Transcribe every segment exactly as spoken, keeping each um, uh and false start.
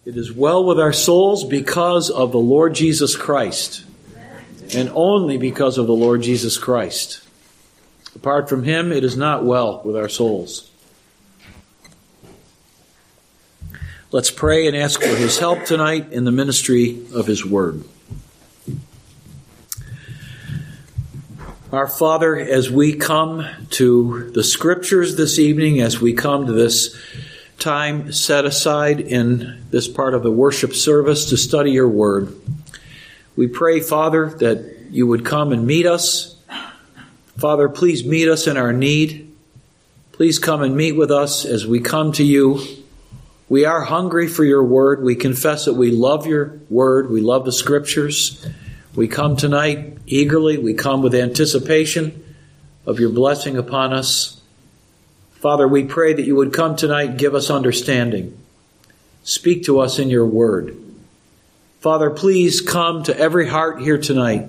It is well with our souls because of the Lord Jesus Christ, and only because of the Lord Jesus Christ. Apart from Him, it is not well with our souls. Let's pray and ask for His help tonight in the ministry of His Word. Our Father, as we come to the Scriptures this evening, as we come to this time set aside in this part of the worship service to study your Word, we pray, Father, that you would come and meet us. Father, please meet us in our need. Please come and meet with us as we come to you. We are hungry for your Word. We confess that we love your Word. We love the Scriptures. We come tonight eagerly. We come with anticipation of your blessing upon us. Father, we pray that you would come tonight and give us understanding. Speak to us in your word. Father, please come to every heart here tonight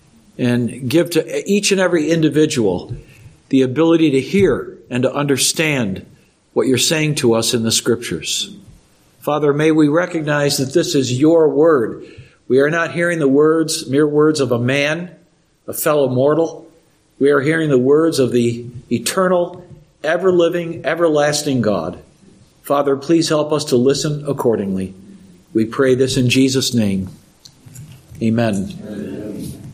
and give to each and every individual the ability to hear and to understand what you're saying to us in the Scriptures. Father, may we recognize that this is your word. We are not hearing the words, mere words of a man, a fellow mortal. We are hearing the words of the eternal, ever-living, everlasting God. Father, please help us to listen accordingly. We pray this in Jesus' name. Amen. Amen.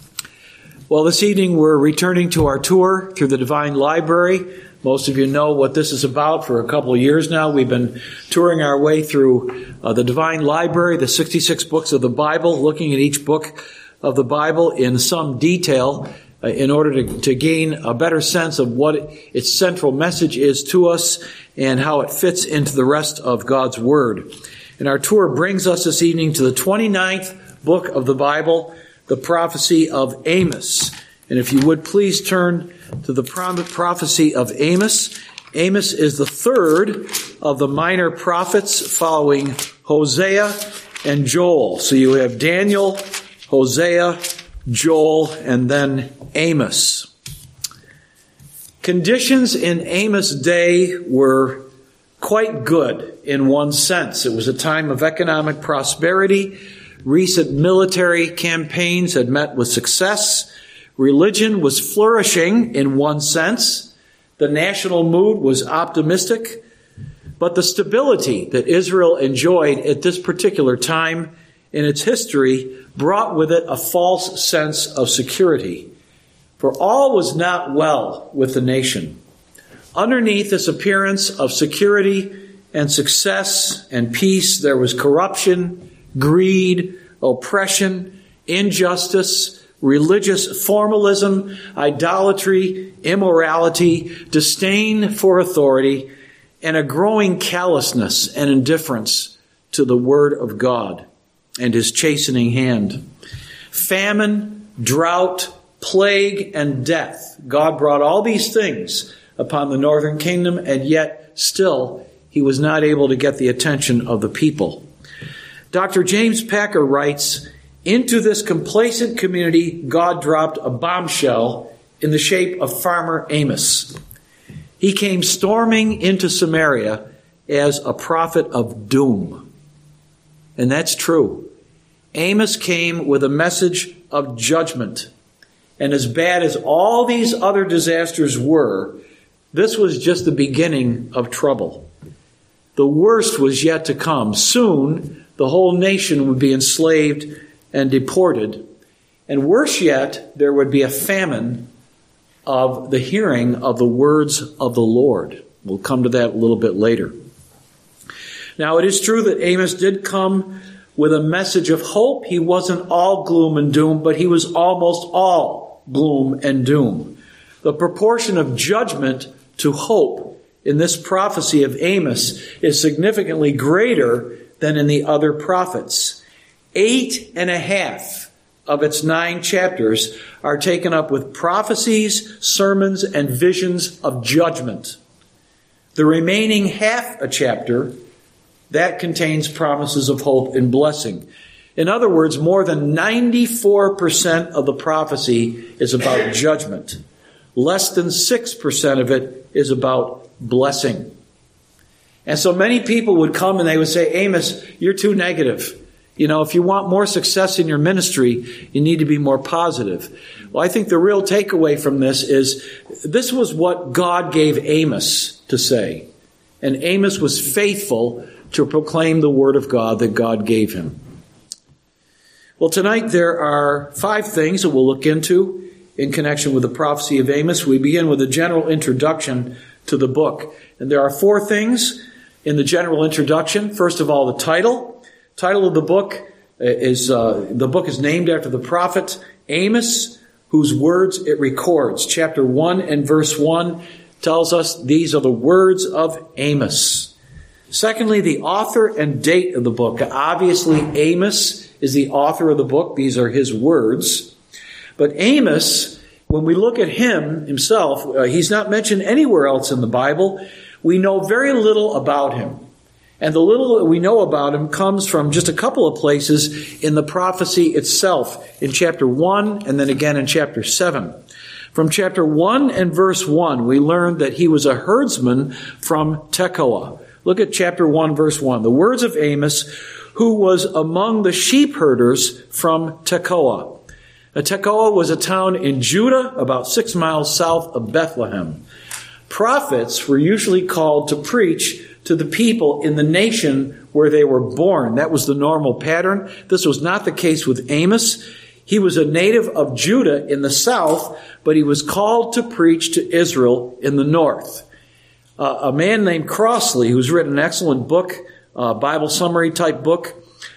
Well, this evening we're returning to our tour through the Divine Library. Most of you know what this is about. For a couple of years now, we've been touring our way through uh, the Divine Library, the sixty-six books of the Bible, looking at each book of the Bible in some detail uh, in order to, to gain a better sense of what its central message is to us and how it fits into the rest of God's Word. And our tour brings us this evening to the twenty-ninth book of the Bible, the prophecy of Amos. And if you would please turn to the prophecy of Amos. Amos is the third of the minor prophets following Hosea and Joel. So you have Daniel, Hosea, Joel, and then Amos. Conditions in Amos' day were quite good in one sense. It was a time of economic prosperity. Recent military campaigns had met with success. Religion was flourishing in one sense. The national mood was optimistic. But the stability that Israel enjoyed at this particular time in its history brought with it a false sense of security. For all was not well with the nation. Underneath this appearance of security and success and peace, there was corruption, greed, oppression, injustice, religious formalism, idolatry, immorality, disdain for authority, and a growing callousness and indifference to the Word of God and His chastening hand. Famine, drought, plague, and death. God brought all these things upon the northern kingdom, and yet still He was not able to get the attention of the people. Doctor James Packer writes, "Into this complacent community, God dropped a bombshell in the shape of Farmer Amos. He came storming into Samaria as a prophet of doom." And that's true. Amos came with a message of judgment. And as bad as all these other disasters were, this was just the beginning of trouble. The worst was yet to come. Soon, the whole nation would be enslaved and deported. And worse yet, there would be a famine of the hearing of the words of the Lord. We'll come to that a little bit later. Now, it is true that Amos did come with a message of hope. He wasn't all gloom and doom, but he was almost all gloom and doom. The proportion of judgment to hope in this prophecy of Amos is significantly greater than in the other prophets. Eight and a half of its nine chapters are taken up with prophecies, sermons, and visions of judgment. The remaining half a chapter, that contains promises of hope and blessing. In other words, more than ninety-four percent of the prophecy is about judgment. Less than six percent of it is about blessing. And so many people would come and they would say, Amos, you're too negative. You know, if you want more success in your ministry, you need to be more positive. Well, I think the real takeaway from this is this was what God gave Amos to say. And Amos was faithful to proclaim the word of God that God gave him. Well, tonight there are five things that we'll look into in connection with the prophecy of Amos. We begin with a general introduction to the book. And there are four things in the general introduction. First of all, the title. Title of the book is, uh, the book is named after the prophet Amos, whose words it records. Chapter one and verse one tells us these are the words of Amos. Secondly, the author and date of the book. Obviously, Amos is the author of the book. These are his words. But Amos, when we look at him himself, uh, he's not mentioned anywhere else in the Bible. We know very little about him. And the little that we know about him comes from just a couple of places in the prophecy itself, in chapter one and then again in chapter seven. From chapter one and verse one, we learned that he was a herdsman from Tekoa. Look at chapter one, verse one. The words of Amos, who was among the sheep herders from Tekoa. Now, Tekoa was a town in Judah, about six miles south of Bethlehem. Prophets were usually called to preach to the people in the nation where they were born. That was the normal pattern. This was not the case with Amos. He was a native of Judah in the south, but he was called to preach to Israel in the north. Uh, a man named Crossley, who's written an excellent book, uh, Bible summary type book,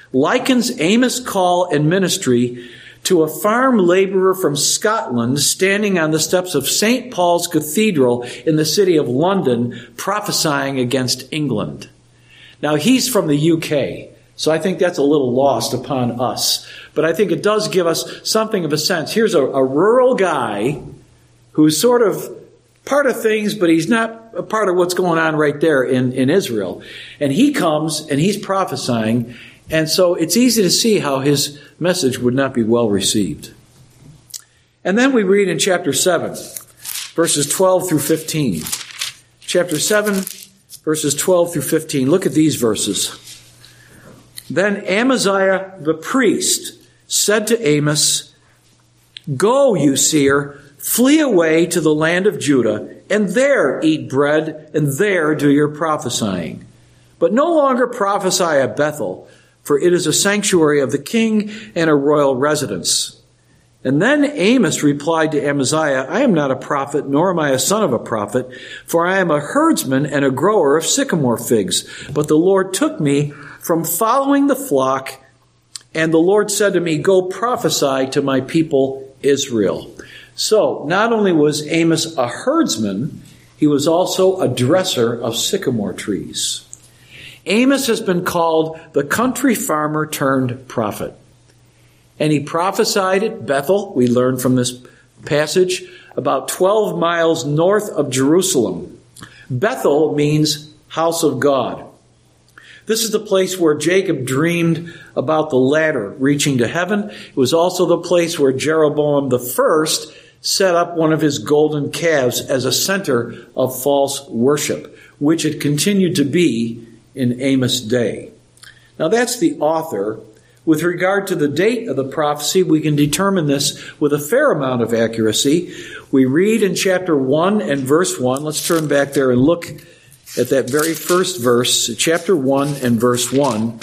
likens Amos' call and ministry to a farm laborer from Scotland standing on the steps of Saint Paul's Cathedral in the city of London prophesying against England. Now, he's from the U K, so I think that's a little lost upon us. But I think it does give us something of a sense. Here's a, a rural guy who's sort of part of things, but he's not a part of what's going on right there in, in Israel. And he comes and he's prophesying. And so it's easy to see how his message would not be well received. And then we read in chapter seven, verses twelve through fifteen. Chapter seven, verses twelve through fifteen. Look at these verses. Then Amaziah the priest said to Amos, "Go, you seer, flee away to the land of Judah, and there eat bread, and there do your prophesying. But no longer prophesy at Bethel, for it is a sanctuary of the king and a royal residence." And then Amos replied to Amaziah, "I am not a prophet, nor am I a son of a prophet, for I am a herdsman and a grower of sycamore figs. But the Lord took me from following the flock, and the Lord said to me, go prophesy to my people Israel." So, not only was Amos a herdsman, he was also a dresser of sycamore trees. Amos has been called the country farmer turned prophet. And he prophesied at Bethel, we learn from this passage, about twelve miles north of Jerusalem. Bethel means house of God. This is the place where Jacob dreamed about the ladder reaching to heaven. It was also the place where Jeroboam the first set up one of his golden calves as a center of false worship, which it continued to be in Amos' day. Now that's the author. With regard to the date of the prophecy, we can determine this with a fair amount of accuracy. We read in chapter one and verse one. Let's turn back there and look at that very first verse, chapter one and verse one,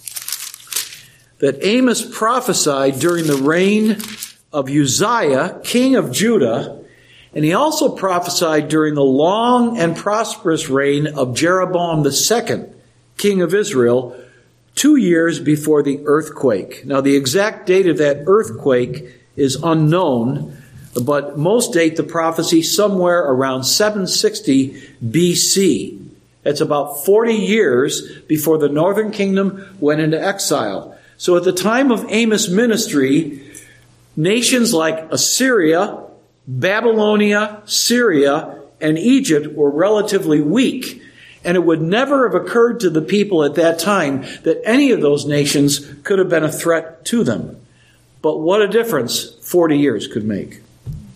that Amos prophesied during the reign of Uzziah, king of Judah, and he also prophesied during the long and prosperous reign of Jeroboam the second, king of Israel, two years before the earthquake. Now, the exact date of that earthquake is unknown, but most date the prophecy somewhere around seven sixty B C. It's about forty years before the northern kingdom went into exile. So at the time of Amos' ministry, nations like Assyria, Babylonia, Syria, and Egypt were relatively weak. And it would never have occurred to the people at that time that any of those nations could have been a threat to them. But what a difference forty years could make.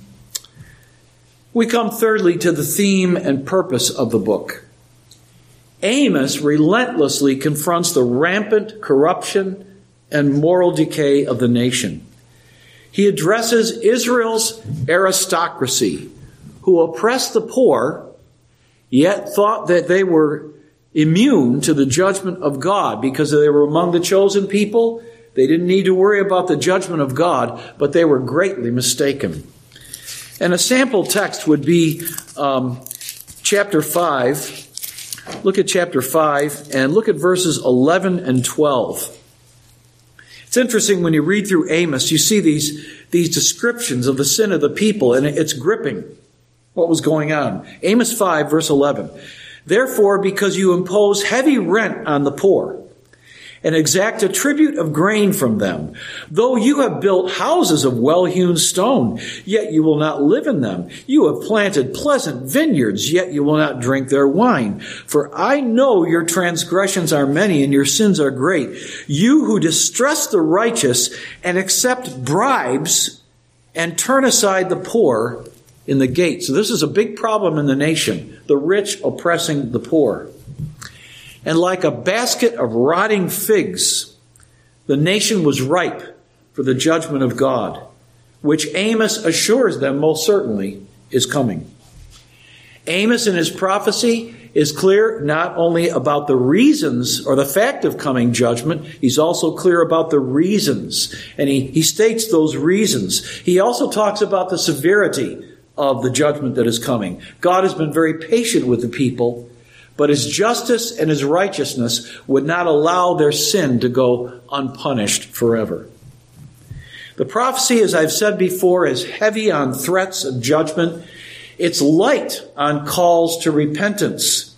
We come thirdly to the theme and purpose of the book. Amos relentlessly confronts the rampant corruption and moral decay of the nation. He addresses Israel's aristocracy, who oppressed the poor, yet thought that they were immune to the judgment of God because they were among the chosen people. They didn't need to worry about the judgment of God, but they were greatly mistaken. And a sample text would be um, chapter five. Look at chapter five and look at verses eleven and twelve. It's interesting when you read through Amos, you see these, these descriptions of the sin of the people, and it's gripping what was going on. Amos five, verse eleven. Therefore, because you impose heavy rent on the poor and exact a tribute of grain from them, though you have built houses of well-hewn stone, yet you will not live in them. You have planted pleasant vineyards, yet you will not drink their wine. For I know your transgressions are many and your sins are great. You who distress the righteous and accept bribes and turn aside the poor in the gate. So this is a big problem in the nation, the rich oppressing the poor. And like a basket of rotting figs, the nation was ripe for the judgment of God, which Amos assures them most certainly is coming. Amos in his prophecy is clear not only about the reasons or the fact of coming judgment, he's also clear about the reasons. And he, he states those reasons. He also talks about the severity of the judgment that is coming. God has been very patient with the people, but his justice and his righteousness would not allow their sin to go unpunished forever. The prophecy, as I've said before, is heavy on threats of judgment. It's light on calls to repentance.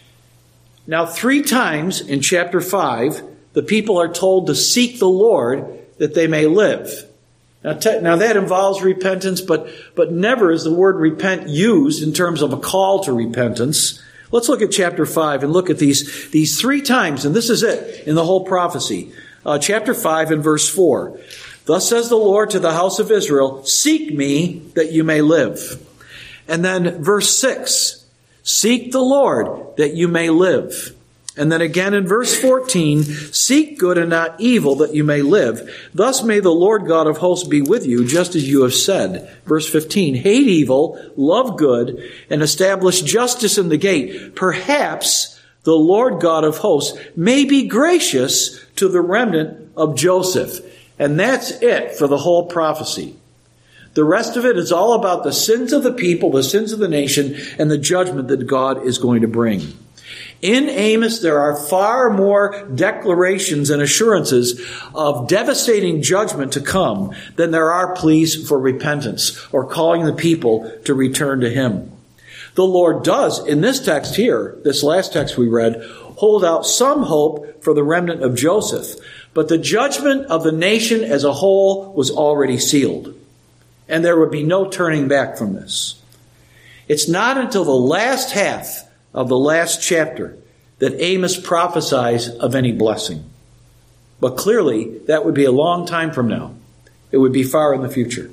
Now, three times in chapter five, the people are told to seek the Lord that they may live. Now, te- now that involves repentance, but, but never is the word repent used in terms of a call to repentance. Let's look at chapter five and look at these, these three times, and this is it in the whole prophecy. Uh, chapter five and verse four. Thus says the Lord to the house of Israel, seek me that you may live. And then verse six, seek the Lord that you may live. And then again in verse fourteen, seek good and not evil that you may live. Thus may the Lord God of hosts be with you, just as you have said. Verse fifteen, hate evil, love good, and establish justice in the gate. Perhaps the Lord God of hosts may be gracious to the remnant of Joseph. And that's it for the whole prophecy. The rest of it is all about the sins of the people, the sins of the nation, and the judgment that God is going to bring. In Amos, there are far more declarations and assurances of devastating judgment to come than there are pleas for repentance or calling the people to return to him. The Lord does, in this text here, this last text we read, hold out some hope for the remnant of Joseph. But the judgment of the nation as a whole was already sealed. And there would be no turning back from this. It's not until the last half of the last chapter that Amos prophesies of any blessing. But clearly, that would be a long time from now. It would be far in the future.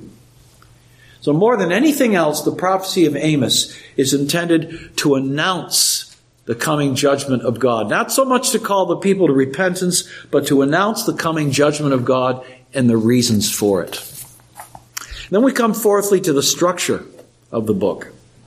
So more than anything else, the prophecy of Amos is intended to announce the coming judgment of God. Not so much to call the people to repentance, but to announce the coming judgment of God and the reasons for it. Then we come fourthly to the structure of the book.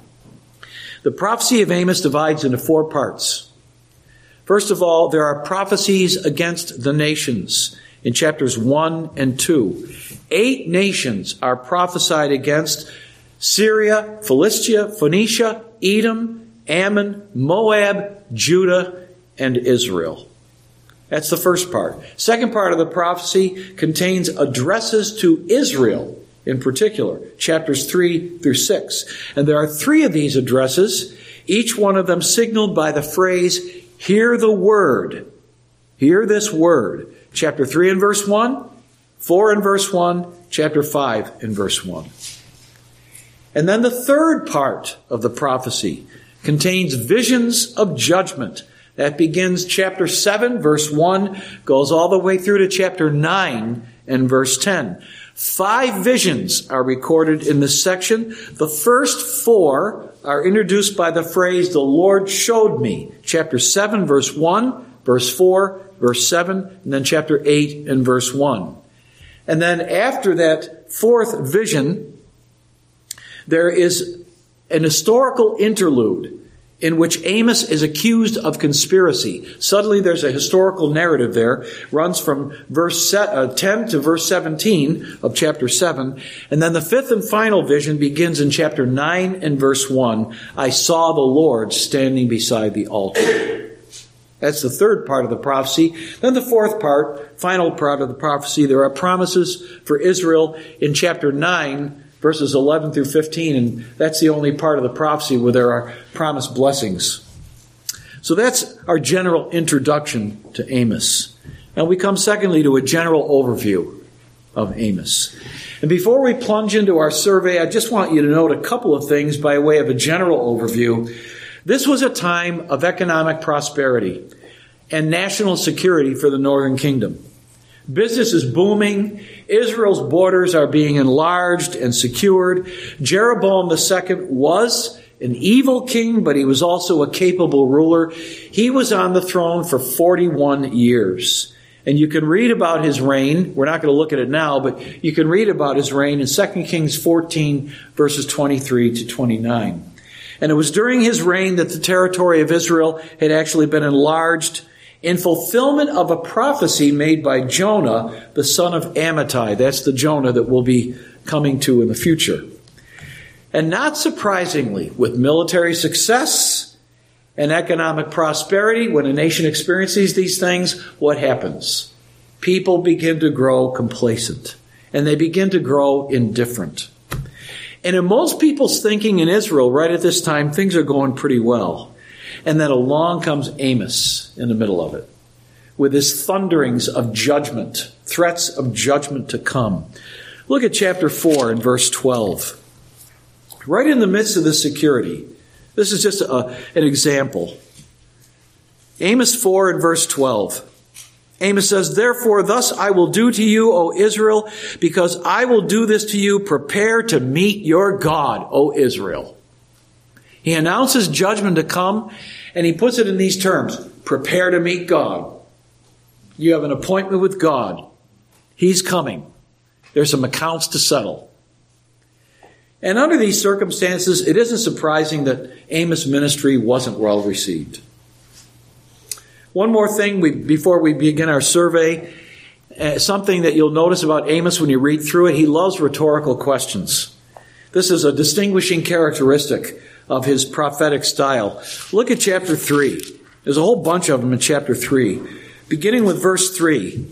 The prophecy of Amos divides into four parts. First of all, there are prophecies against the nations in chapters one and two. Eight nations are prophesied against: Syria, Philistia, Phoenicia, Edom, Ammon, Moab, Judah, and Israel. That's the first part. Second part of the prophecy contains addresses to Israel in particular, chapters three through six. And there are three of these addresses, each one of them signaled by the phrase, hear the word. Hear this word. Chapter three and verse one, four and verse one, chapter five and verse one. And then the third part of the prophecy contains visions of judgment. That begins chapter seven, verse one, goes all the way through to chapter nine and verse ten. Five visions are recorded in this section. The first four are introduced by the phrase, the Lord showed me. Chapter seven, verse one, verse four, verse seven, and then chapter eight and verse one. And then after that fourth vision, there is an historical interlude in which Amos is accused of conspiracy. Suddenly there's a historical narrative there, runs from verse ten to verse seventeen of chapter seven. And then the fifth and final vision begins in chapter nine and verse one. I saw the Lord standing beside the altar. That's the third part of the prophecy. Then the fourth part, final part of the prophecy, there are promises for Israel in chapter nine, verses eleven through fifteen, and that's the only part of the prophecy where there are promised blessings. So that's our general introduction to Amos. Now we come secondly to a general overview of Amos. And before we plunge into our survey, I just want you to note a couple of things by way of a general overview. This was a time of economic prosperity and national security for the northern kingdom. Business is booming. Israel's borders are being enlarged and secured. Jeroboam the Second was an evil king, but he was also a capable ruler. He was on the throne for forty-one years. And you can read about his reign. We're not going to look at it now, but you can read about his reign in Second Kings fourteen, verses twenty-three to twenty-nine. And it was during his reign that the territory of Israel had actually been enlarged in fulfillment of a prophecy made by Jonah, the son of Amittai. That's the Jonah that we'll be coming to in the future. And not surprisingly, with military success and economic prosperity, when a nation experiences these things, what happens? People begin to grow complacent, and they begin to grow indifferent. And in most people's thinking in Israel, right at this time, things are going pretty well. And then along comes Amos in the middle of it, with his thunderings of judgment, threats of judgment to come. Look at chapter four and verse twelve. Right in the midst of this security. This is just a, an example. Amos four and verse twelve. Amos says, therefore, thus I will do to you, O Israel, because I will do this to you. Prepare to meet your God, O Israel. He announces judgment to come, and he puts it in these terms. Prepare to meet God. You have an appointment with God. He's coming. There's some accounts to settle. And under these circumstances, it isn't surprising that Amos' ministry wasn't well received. One more thing we, before we begin our survey, uh, something that you'll notice about Amos when you read through it, he loves rhetorical questions. This is a distinguishing characteristic of his prophetic style. Look at chapter three. There's a whole bunch of them in chapter three. Beginning with verse three.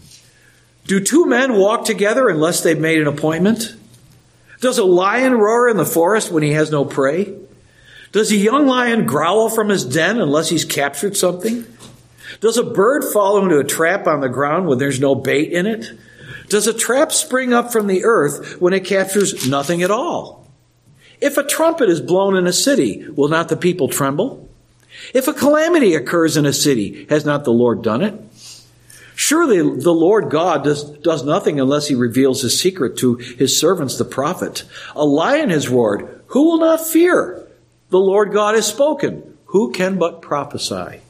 Do two men walk together unless they've made an appointment? Does a lion roar in the forest when he has no prey? Does a young lion growl from his den unless he's captured something? Does a bird fall into a trap on the ground when there's no bait in it? Does a trap spring up from the earth when it captures nothing at all? If a trumpet is blown in a city, will not the people tremble? If a calamity occurs in a city, has not the Lord done it? Surely the Lord God does, does nothing unless he reveals his secret to his servants, the prophet. A lion has roared. Who will not fear? The Lord God has spoken. Who can but prophesy?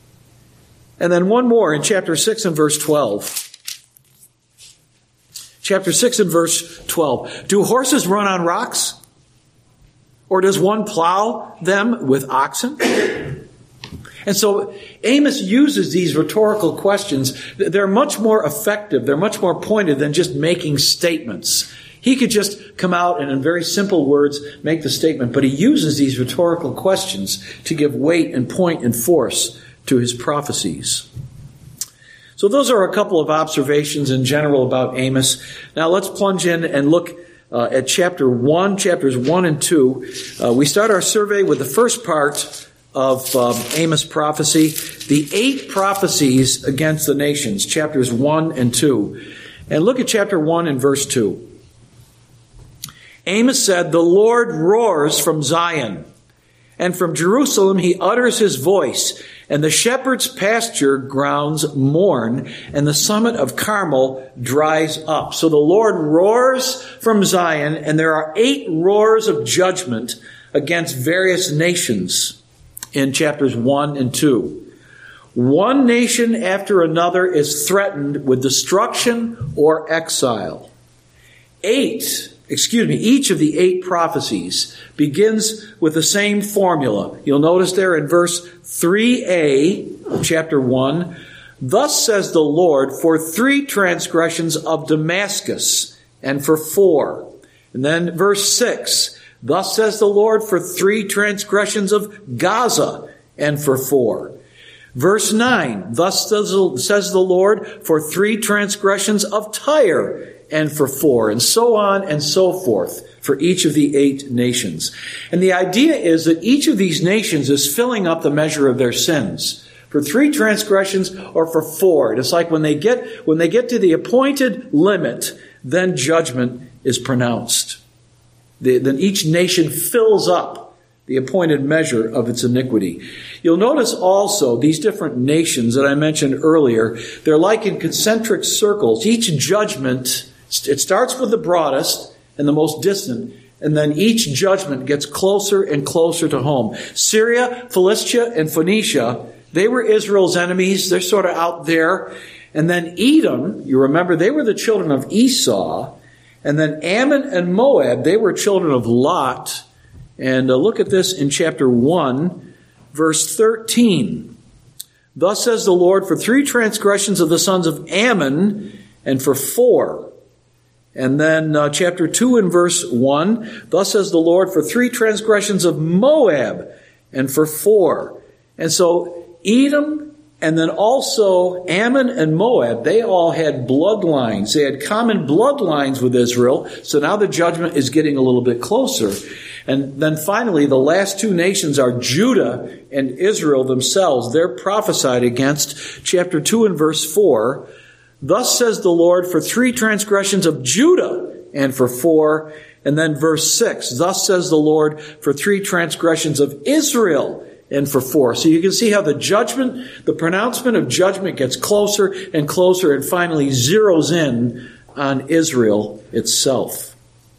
And then one more in chapter six and verse twelve. Chapter six and verse twelve. Do horses run on rocks? Or does one plow them with oxen? And so Amos uses these rhetorical questions. They're much more effective. They're much more pointed than just making statements. He could just come out and in very simple words make the statement, but he uses these rhetorical questions to give weight and point and force to his prophecies. So those are a couple of observations in general about Amos. Now let's plunge in and look uh, at chapter one, chapters one and two. Uh, we start our survey with the first part of um, Amos' prophecy, the eight prophecies against the nations, chapters one and two. And look at chapter one and verse two. Amos said, the Lord roars from Zion, and from Jerusalem he utters his voice, and the shepherd's pasture grounds mourn, and the summit of Carmel dries up. So the Lord roars from Zion, and there are eight roars of judgment against various nations in chapters one and two. One nation after another is threatened with destruction or exile. Eight, excuse me, each of the eight prophecies begins with the same formula. You'll notice there in verse three a, chapter one, thus says the Lord, for three transgressions of Damascus, and for four. And then verse six, thus says the Lord, for three transgressions of Gaza, and for four. Verse nine, thus says the Lord, for three transgressions of Tyre, and for four, and so on and so forth for each of the eight nations. And the idea is that each of these nations is filling up the measure of their sins. For three transgressions or for four. It's like when they get, when they get to the appointed limit, then judgment is pronounced. The, then each nation fills up the appointed measure of its iniquity. You'll notice also these different nations that I mentioned earlier, they're like in concentric circles. Each judgment, it starts with the broadest and the most distant, and then each judgment gets closer and closer to home. Syria, Philistia, and Phoenicia, they were Israel's enemies. They're sort of out there. And then Edom, you remember, they were the children of Esau. And then Ammon and Moab, they were children of Lot. And uh, look at this in chapter one, verse thirteen. Thus says the Lord, for three transgressions of the sons of Ammon, and for four. And then uh, chapter two and verse one, thus says the Lord, for three transgressions of Moab, and for four. And so Edom, and then also Ammon and Moab, they all had bloodlines. They had common bloodlines with Israel. So now the judgment is getting a little bit closer. And then finally, the last two nations are Judah and Israel themselves. They're prophesied against. Chapter two and verse four. Thus says the Lord, for three transgressions of Judah, and for four. And then verse six. Thus says the Lord, for three transgressions of Israel, and for four. So you can see how the judgment, the pronouncement of judgment gets closer and closer and finally zeroes in on Israel itself.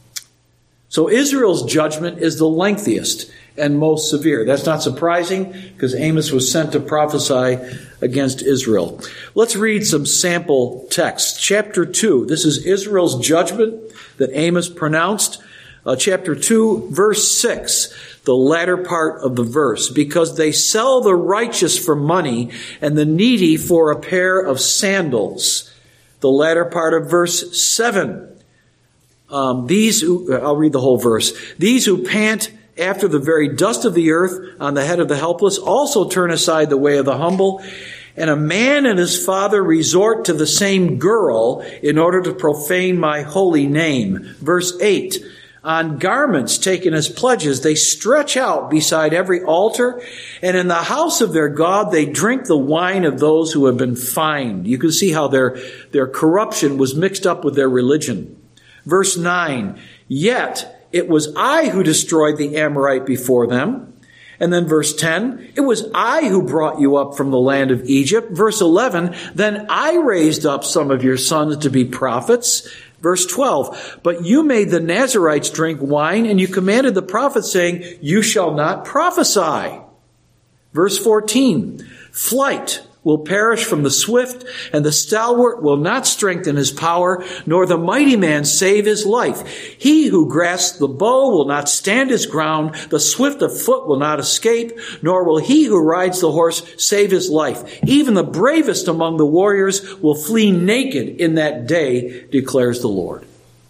So Israel's judgment is the lengthiest and most severe. That's not surprising because Amos was sent to prophesy against Israel. Let's read some sample texts. Chapter two, this is Israel's judgment that Amos pronounced. Uh, chapter two, verse six, the latter part of the verse. Because they sell the righteous for money and the needy for a pair of sandals. The latter part of verse seven. Um, these who, I'll read the whole verse. These who pant after the very dust of the earth on the head of the helpless also turn aside the way of the humble. And a man and his father resort to the same girl in order to profane my holy name. Verse eight. On garments taken as pledges, they stretch out beside every altar, and in the house of their God, they drink the wine of those who have been fined. You can see how their, their corruption was mixed up with their religion. Verse nine, yet it was I who destroyed the Amorite before them. And then verse ten, it was I who brought you up from the land of Egypt. Verse eleven, then I raised up some of your sons to be prophets. Verse twelve, but you made the Nazarites drink wine, and you commanded the prophets, saying, you shall not prophesy. Verse fourteen, flight will perish from the swift, and the stalwart will not strengthen his power, nor the mighty man save his life. He who grasps the bow will not stand his ground, the swift of foot will not escape, nor will he who rides the horse save his life. Even the bravest among the warriors will flee naked in that day, declares the Lord.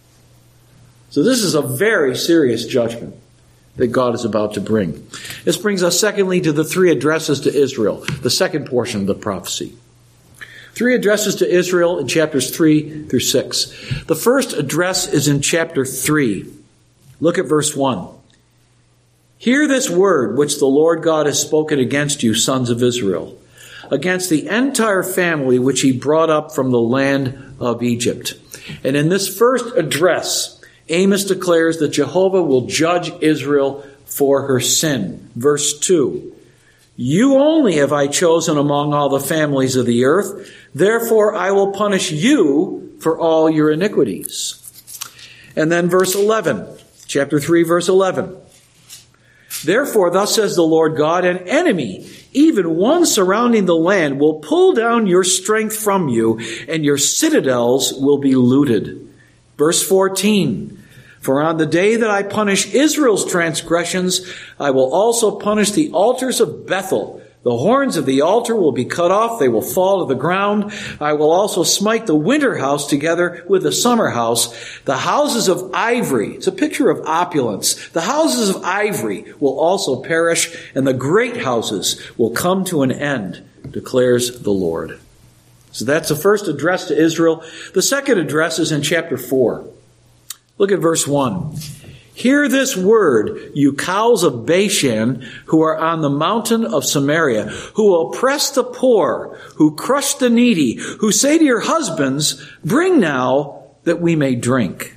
So this is a very serious judgment that God is about to bring. This brings us secondly to the three addresses to Israel, the second portion of the prophecy. Three addresses to Israel in chapters three through six. The first address is in chapter three. Look at verse one. Hear this word which the Lord God has spoken against you, sons of Israel, against the entire family which he brought up from the land of Egypt. And in this first address, Amos declares that Jehovah will judge Israel for her sin. Verse two, you only have I chosen among all the families of the earth, therefore I will punish you for all your iniquities. And then verse eleven, chapter three, verse eleven. Therefore, thus says the Lord God, an enemy, even one surrounding the land, will pull down your strength from you, and your citadels will be looted. Verse fourteen, for on the day that I punish Israel's transgressions, I will also punish the altars of Bethel. The horns of the altar will be cut off, they will fall to the ground. I will also smite the winter house together with the summer house. The houses of ivory, it's a picture of opulence. The houses of ivory will also perish, and the great houses will come to an end, declares the Lord. So that's the first address to Israel. The second address is in chapter four. Look at verse one. Hear this word, you cows of Bashan, who are on the mountain of Samaria, who oppress the poor, who crush the needy, who say to your husbands, bring now that we may drink.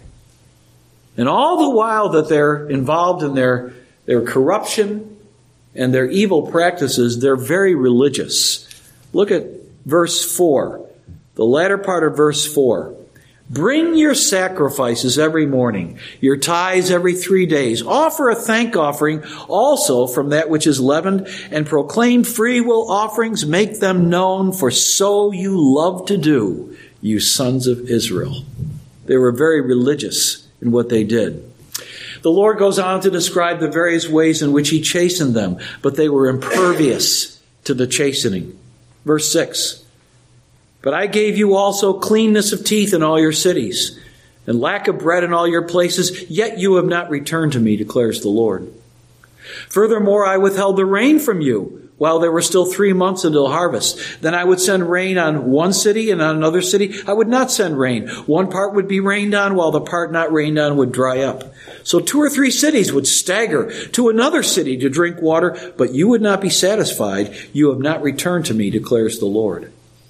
And all the while that they're involved in their, their corruption and their evil practices, they're very religious. Look at verse four, the latter part of verse four. Bring your sacrifices every morning, your tithes every three days. Offer a thank offering also from that which is leavened, and proclaim free will offerings. Make them known, for so you love to do, you sons of Israel. They were very religious in what they did. The Lord goes on to describe the various ways in which he chastened them, but they were impervious to the chastening. Verse six. But I gave you also cleanness of teeth in all your cities, and lack of bread in all your places, yet you have not returned to me, declares the Lord. Furthermore, I withheld the rain from you, while there were still three months until harvest. Then I would send rain on one city, and on another city I would not send rain. One part would be rained on, while the part not rained on would dry up. So two or three cities would stagger to another city to drink water, but you would not be satisfied. You have not returned to me, declares the Lord.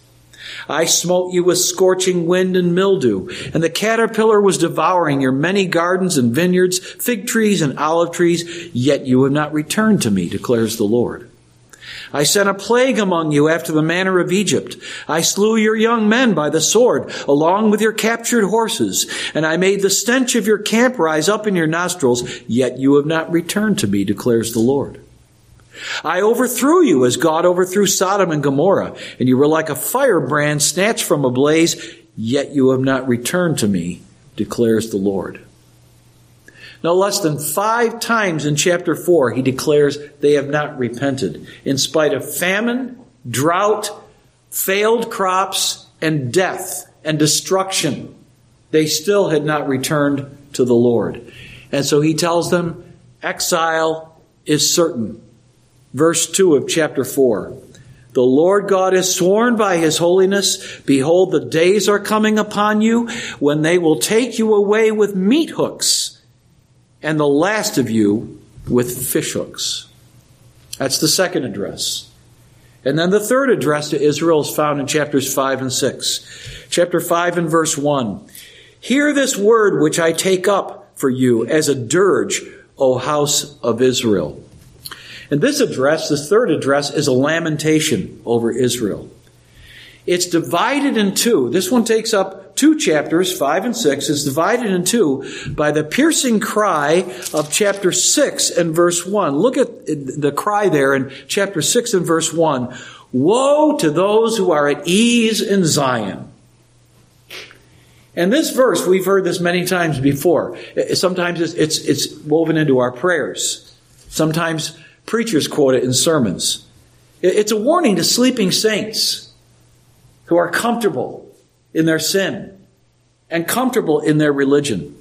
I smote you with scorching wind and mildew, and the caterpillar was devouring your many gardens and vineyards, fig trees and olive trees, yet you have not returned to me, declares the Lord. I sent a plague among you after the manner of Egypt. I slew your young men by the sword, along with your captured horses, and I made the stench of your camp rise up in your nostrils, yet you have not returned to me, declares the Lord. I overthrew you as God overthrew Sodom and Gomorrah, and you were like a firebrand snatched from a blaze, yet you have not returned to me, declares the Lord. No less than five times in chapter four, he declares they have not repented. In spite of famine, drought, failed crops, and death and destruction, they still had not returned to the Lord. And so he tells them, exile is certain. Verse two of chapter four. The Lord God has sworn by his holiness, behold, the days are coming upon you when they will take you away with meat hooks, and the last of you with fish hooks. That's the second address. And then the third address to Israel is found in chapters five and six. Chapter five and verse one. Hear this word which I take up for you as a dirge, O house of Israel. And this address, this third address, is a lamentation over Israel. It's divided in two. This one takes up two chapters, five and six. It's divided in two by the piercing cry of chapter six and verse one. Look at the cry there in chapter six and verse one. Woe to those who are at ease in Zion. And this verse, we've heard this many times before. Sometimes it's, it's, it's woven into our prayers. Sometimes preachers quote it in sermons. It's a warning to sleeping saints who are comfortable in their sin and comfortable in their religion.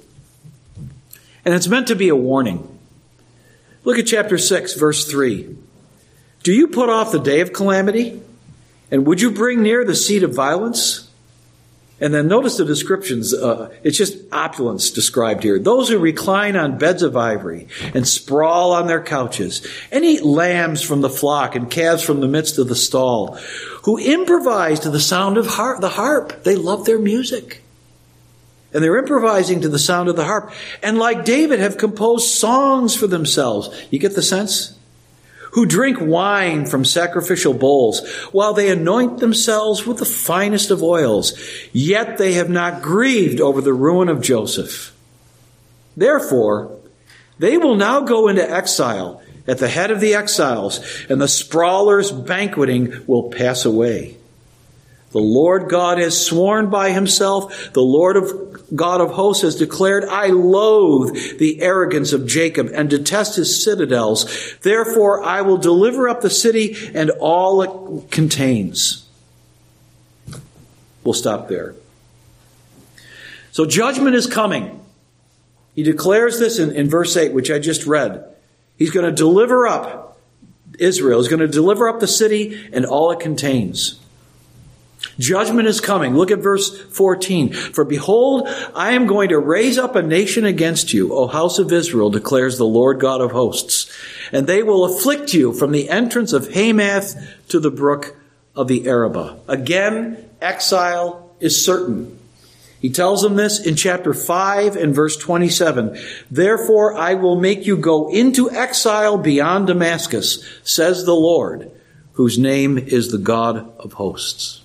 And it's meant to be a warning. Look at chapter six, verse three. Do you put off the day of calamity? And would you bring near the seat of violence? And then notice the descriptions. Uh, it's just opulence described here. Those who recline on beds of ivory and sprawl on their couches and eat lambs from the flock and calves from the midst of the stall, who improvise to the sound of harp, the harp. They love their music. And they're improvising to the sound of the harp. And like David have composed songs for themselves. You get the sense? Who drink wine from sacrificial bowls, while they anoint themselves with the finest of oils, yet they have not grieved over the ruin of Joseph. Therefore, they will now go into exile, at the head of the exiles, and the sprawlers banqueting will pass away. The Lord God has sworn by himself, the Lord of God of hosts has declared, I loathe the arrogance of Jacob and detest his citadels. Therefore I will deliver up the city and all it contains. We'll stop there. So judgment is coming. He declares this in, in verse eight, which I just read. He's going to deliver up Israel. He's going to deliver up the city and all it contains. Judgment is coming. Look at verse fourteen. For behold, I am going to raise up a nation against you, O house of Israel, declares the Lord God of hosts. And they will afflict you from the entrance of Hamath to the brook of the Arabah. Again, exile is certain. He tells them this in chapter five and verse twenty-seven. Therefore I will make you go into exile beyond Damascus, says the Lord, whose name is the God of hosts.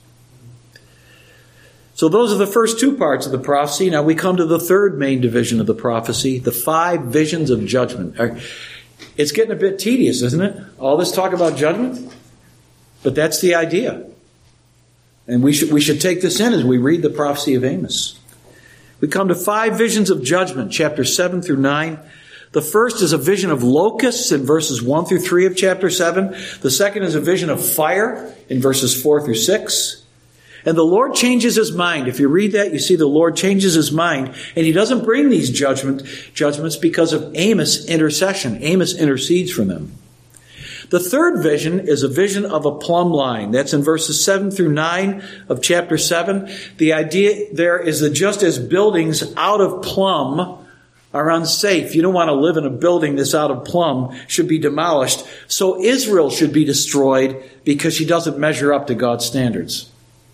So those are the first two parts of the prophecy. Now we come to the third main division of the prophecy, the five visions of judgment. It's getting a bit tedious, isn't it? All this talk about judgment? But that's the idea. And we should we should take this in as we read the prophecy of Amos. We come to five visions of judgment, chapter seven through nine. The first is a vision of locusts in verses one through three of chapter seven. The second is a vision of fire in verses four through six. And the Lord changes his mind. If you read that, you see the Lord changes his mind. And he doesn't bring these judgment judgments because of Amos' intercession. Amos intercedes for them. The third vision is a vision of a plumb line. That's in verses seven through nine of chapter seven. The idea there is that just as buildings out of plumb are unsafe, you don't want to live in a building that's out of plumb, should be demolished, so Israel should be destroyed because she doesn't measure up to God's standards.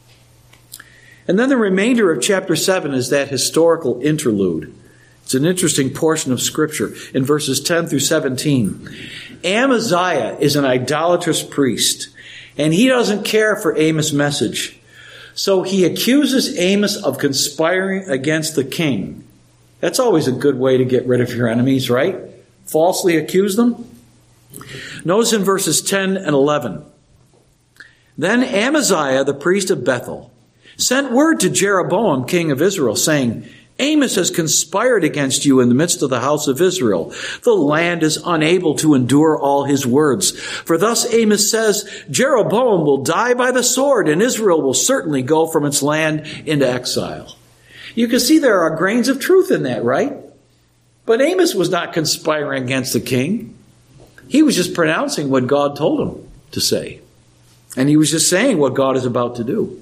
And then the remainder of chapter seven is that historical interlude. It's an interesting portion of Scripture in verses ten through seventeen. Amaziah is an idolatrous priest, and he doesn't care for Amos' message. So he accuses Amos of conspiring against the king. That's always a good way to get rid of your enemies, right? Falsely accuse them. Notice in verses ten and eleven. Then Amaziah, the priest of Bethel, sent word to Jeroboam, king of Israel, saying, Amos has conspired against you in the midst of the house of Israel. The land is unable to endure all his words. For thus Amos says, Jeroboam will die by the sword, and Israel will certainly go from its land into exile. You can see there are grains of truth in that, right? But Amos was not conspiring against the king. He was just pronouncing what God told him to say. And he was just saying what God is about to do.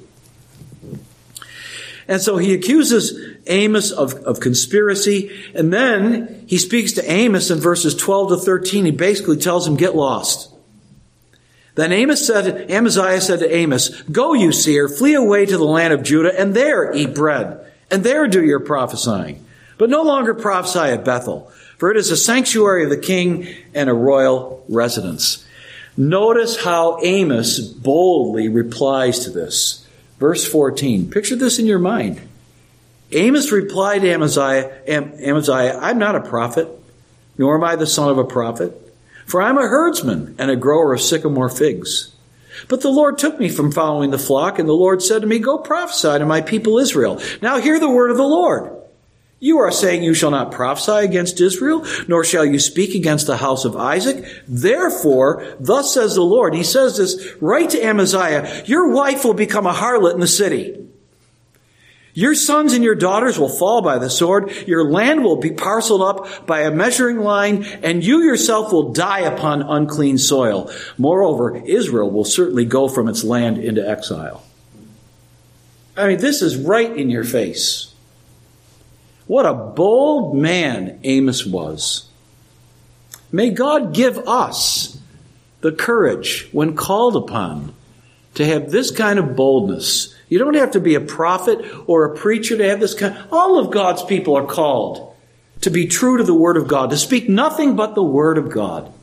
And so he accuses Amos of, of conspiracy, and then he speaks to Amos in verses twelve to thirteen. He basically tells him, get lost. Then Amos said, Amaziah said to Amos, go, you seer, flee away to the land of Judah, and there eat bread, and there do your prophesying. But no longer prophesy at Bethel, for it is a sanctuary of the king and a royal residence. Notice how Amos boldly replies to this. Verse fourteen. Picture this in your mind. Amos replied to Amaziah, Am- Amaziah, I'm not a prophet, nor am I the son of a prophet, for I'm a herdsman and a grower of sycamore figs. But the Lord took me from following the flock, and the Lord said to me, go prophesy to my people Israel. Now hear the word of the Lord. You are saying you shall not prophesy against Israel, nor shall you speak against the house of Isaac. Therefore, thus says the Lord. He says this right to Amaziah, your wife will become a harlot in the city. Your sons and your daughters will fall by the sword. Your land will be parceled up by a measuring line, and you yourself will die upon unclean soil. Moreover, Israel will certainly go from its land into exile. I mean, this is right in your face. What a bold man Amos was. May God give us the courage when called upon to have this kind of boldness. You don't have to be a prophet or a preacher to have this kind. All of God's people are called to be true to the Word of God, to speak nothing but the Word of God.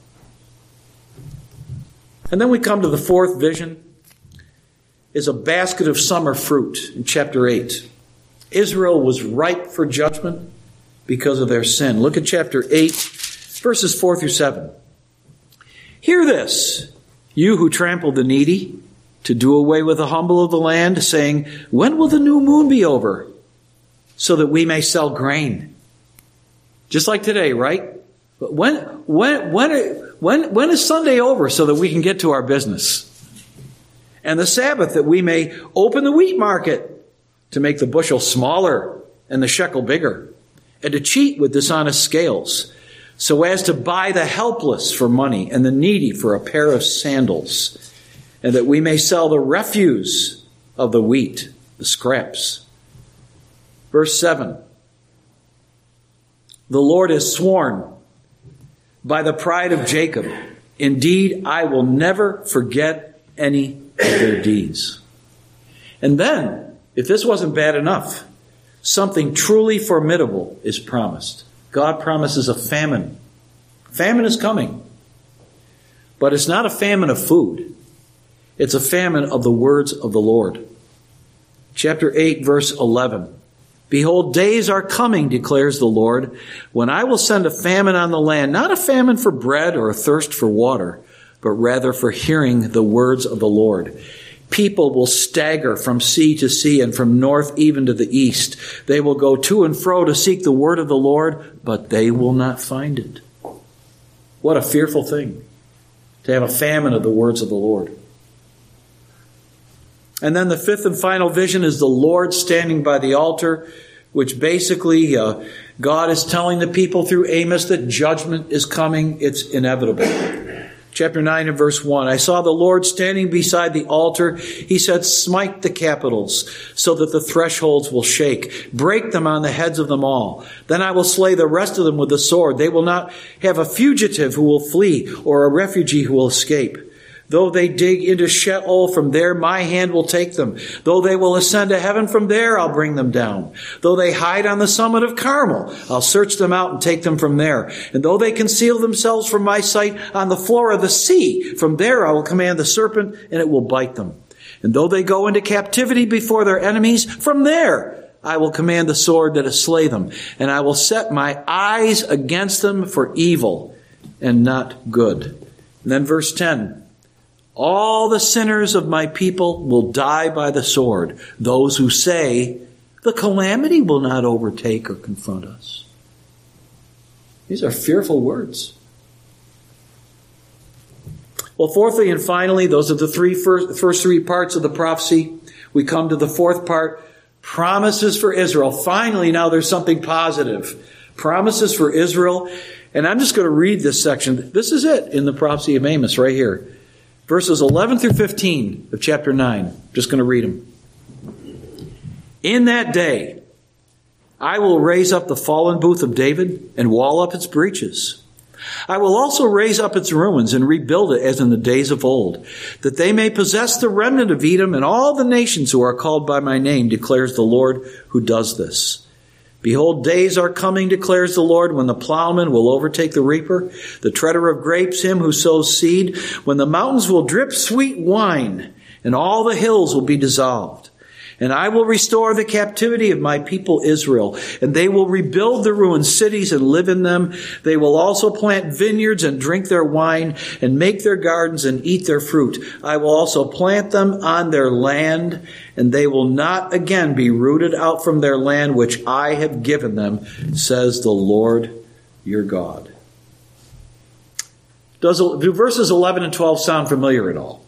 And then we come to the fourth vision, is a basket of summer fruit in chapter eight. Israel was ripe for judgment because of their sin. Look at chapter eight, verses four through seven. Hear this, you who trample the needy, to do away with the humble of the land, saying, when will the new moon be over, so that we may sell grain? Just like today, right? But when, when, when, when, when is Sunday over so that we can get to our business? And the Sabbath, that we may open the wheat market, to make the bushel smaller and the shekel bigger, and to cheat with dishonest scales, so as to buy the helpless for money and the needy for a pair of sandals, and that we may sell the refuse of the wheat, the scraps. Verse seven. The Lord has sworn by the pride of Jacob, indeed, I will never forget any of their deeds. And then, if this wasn't bad enough, something truly formidable is promised. God promises a famine. Famine is coming. But it's not a famine of food. It's a famine of the words of the Lord. Chapter eight, verse eleven. Behold, days are coming, declares the Lord, when I will send a famine on the land, not a famine for bread or a thirst for water, but rather for hearing the words of the Lord. People will stagger from sea to sea and from north even to the east. They will go to and fro to seek the word of the Lord, but they will not find it. What a fearful thing to have a famine of the words of the Lord. And then the fifth and final vision is the Lord standing by the altar, which basically uh, God is telling the people through Amos that judgment is coming. It's inevitable. Chapter nine and verse one. I saw the Lord standing beside the altar. He said, smite the capitals so that the thresholds will shake. Break them on the heads of them all. Then I will slay the rest of them with the sword. They will not have a fugitive who will flee or a refugee who will escape. Though they dig into Sheol, from there my hand will take them. Though they will ascend to heaven, from there I'll bring them down. Though they hide on the summit of Carmel, I'll search them out and take them from there. And though they conceal themselves from my sight on the floor of the sea, from there I will command the serpent, and it will bite them. And though they go into captivity before their enemies, from there I will command the sword that has slay them. And I will set my eyes against them for evil and not good. And then verse ten. All the sinners of my people will die by the sword. Those who say, the calamity will not overtake or confront us. These are fearful words. Well, fourthly and finally, those are the three first, first three parts of the prophecy. We come to the fourth part, promises for Israel. Finally, now there's something positive. Promises for Israel. And I'm just going to read this section. This is it in the prophecy of Amos right here. Verses eleven through fifteen of chapter nine. Just going to read them. In that day, I will raise up the fallen booth of David and wall up its breaches. I will also raise up its ruins and rebuild it as in the days of old, that they may possess the remnant of Edom and all the nations who are called by my name, declares the Lord who does this. Behold, days are coming, declares the Lord, when the plowman will overtake the reaper, the treader of grapes, him who sows seed, when the mountains will drip sweet wine, and all the hills will be dissolved. And I will restore the captivity of my people Israel, and they will rebuild the ruined cities and live in them. They will also plant vineyards and drink their wine, and make their gardens and eat their fruit. I will also plant them on their land, and they will not again be rooted out from their land which I have given them, says the Lord your God. Does, do verses eleven and twelve sound familiar at all?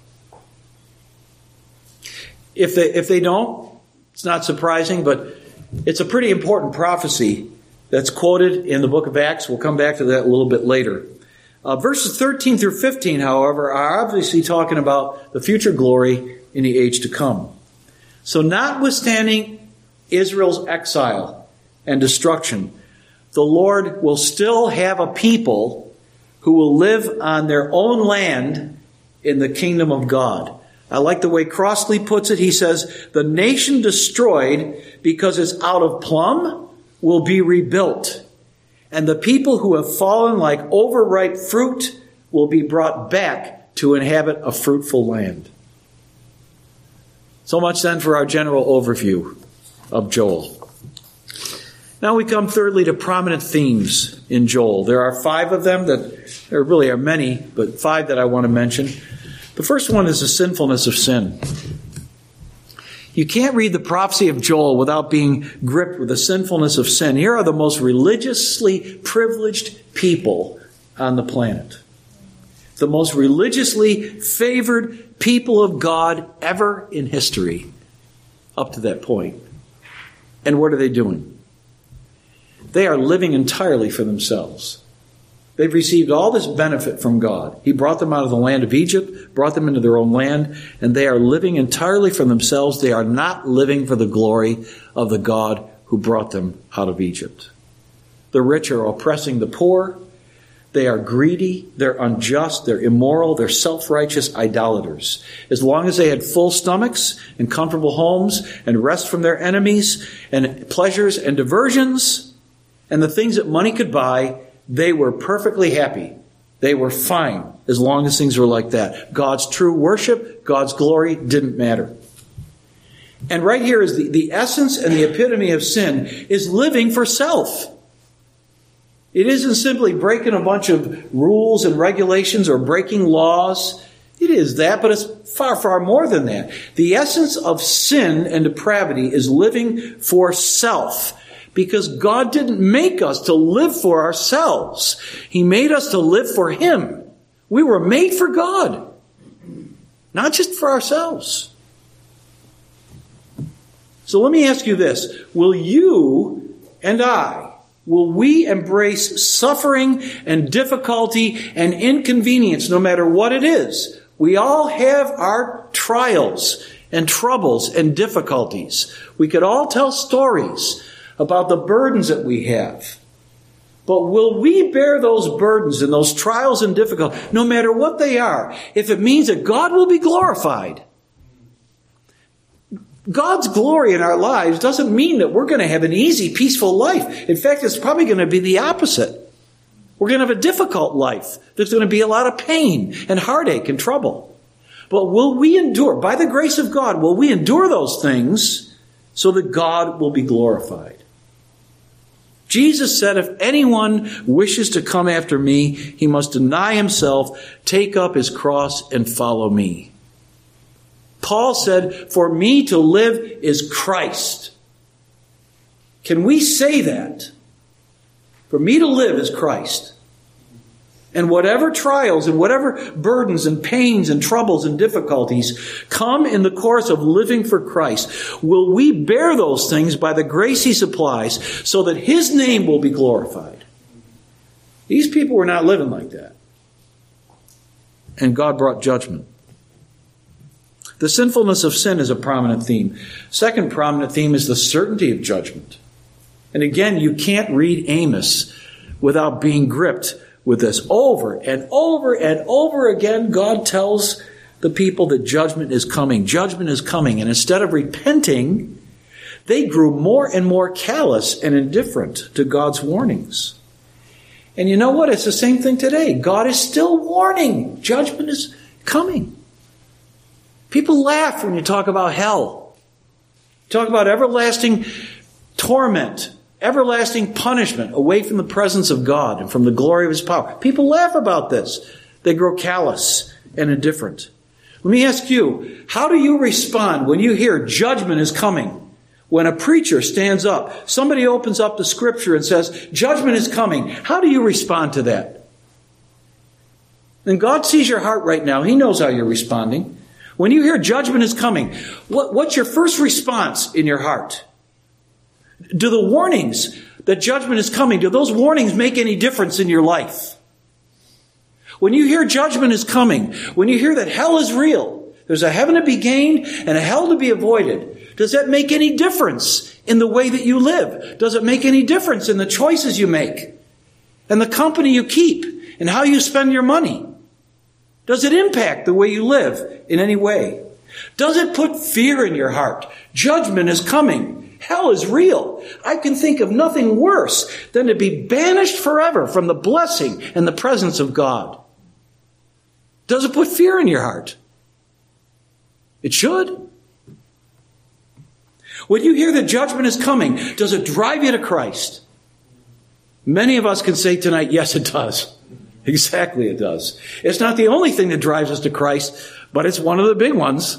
If they, if they don't, it's not surprising, but it's a pretty important prophecy that's quoted in the book of Acts. We'll come back to that a little bit later. Uh, verses thirteen through fifteen, however, are obviously talking about the future glory in the age to come. So notwithstanding Israel's exile and destruction, the Lord will still have a people who will live on their own land in the kingdom of God. I like the way Crossley puts it. He says, the nation destroyed because it's out of plumb will be rebuilt. And the people who have fallen like overripe fruit will be brought back to inhabit a fruitful land. So much then for our general overview of Joel. Now we come thirdly to prominent themes in Joel. There are five of them that There really are many, but five that I want to mention. The first one is the sinfulness of sin. You can't read the prophecy of Joel without being gripped with the sinfulness of sin. Here are the most religiously privileged people on the planet. The most religiously favored people of God ever in history, up to that point. And what are they doing? They are living entirely for themselves. They've received all this benefit from God. He brought them out of the land of Egypt, brought them into their own land, and they are living entirely for themselves. They are not living for the glory of the God who brought them out of Egypt. The rich are oppressing the poor. They are greedy, they're unjust, they're immoral, they're self-righteous idolaters. As long as they had full stomachs and comfortable homes and rest from their enemies and pleasures and diversions and the things that money could buy, they were perfectly happy. They were fine as long as things were like that. God's true worship, God's glory didn't matter. And right here is the, the essence and the epitome of sin is living for self. It isn't simply breaking a bunch of rules and regulations or breaking laws. It is that, but it's far, far more than that. The essence of sin and depravity is living for self. Because God didn't make us to live for ourselves. He made us to live for Him. We were made for God. Not just for ourselves. So let me ask you this. Will you and I, will we embrace suffering and difficulty and inconvenience no matter what it is? We all have our trials and troubles and difficulties. We could all tell stories about the burdens that we have. But will we bear those burdens and those trials and difficulties, no matter what they are, if it means that God will be glorified? God's glory in our lives doesn't mean that we're going to have an easy, peaceful life. In fact, it's probably going to be the opposite. We're going to have a difficult life. There's going to be a lot of pain and heartache and trouble. But will we endure, by the grace of God, will we endure those things so that God will be glorified? Jesus said, if anyone wishes to come after me, he must deny himself, take up his cross, and follow me. Paul said, for me to live is Christ. Can we say that? For me to live is Christ. And whatever trials and whatever burdens and pains and troubles and difficulties come in the course of living for Christ, will we bear those things by the grace He supplies so that His name will be glorified? These people were not living like that. And God brought judgment. The sinfulness of sin is a prominent theme. Second prominent theme is the certainty of judgment. And again, you can't read Amos without being gripped with this. Over and over and over again, God tells the people that judgment is coming. Judgment is coming. And instead of repenting, they grew more and more callous and indifferent to God's warnings. And you know what? It's the same thing today. God is still warning. Judgment is coming. People laugh when you talk about hell. Talk about everlasting torment, everlasting punishment away from the presence of God and from the glory of His power. People laugh about this. They grow callous and indifferent. Let me ask you, how do you respond when you hear judgment is coming? When a preacher stands up, somebody opens up the Scripture and says, judgment is coming. How do you respond to that? And God sees your heart right now. He knows how you're responding. When you hear judgment is coming, what, what's your first response in your heart? Do the warnings that judgment is coming, do those warnings make any difference in your life? When you hear judgment is coming, when you hear that hell is real, there's a heaven to be gained and a hell to be avoided, does that make any difference in the way that you live? Does it make any difference in the choices you make and the company you keep and how you spend your money? Does it impact the way you live in any way? Does it put fear in your heart? Judgment is coming. Hell is real. I can think of nothing worse than to be banished forever from the blessing and the presence of God. Does it put fear in your heart? It should. When you hear that judgment is coming, does it drive you to Christ? Many of us can say tonight, yes, it does. Exactly it does. It's not the only thing that drives us to Christ, but it's one of the big ones.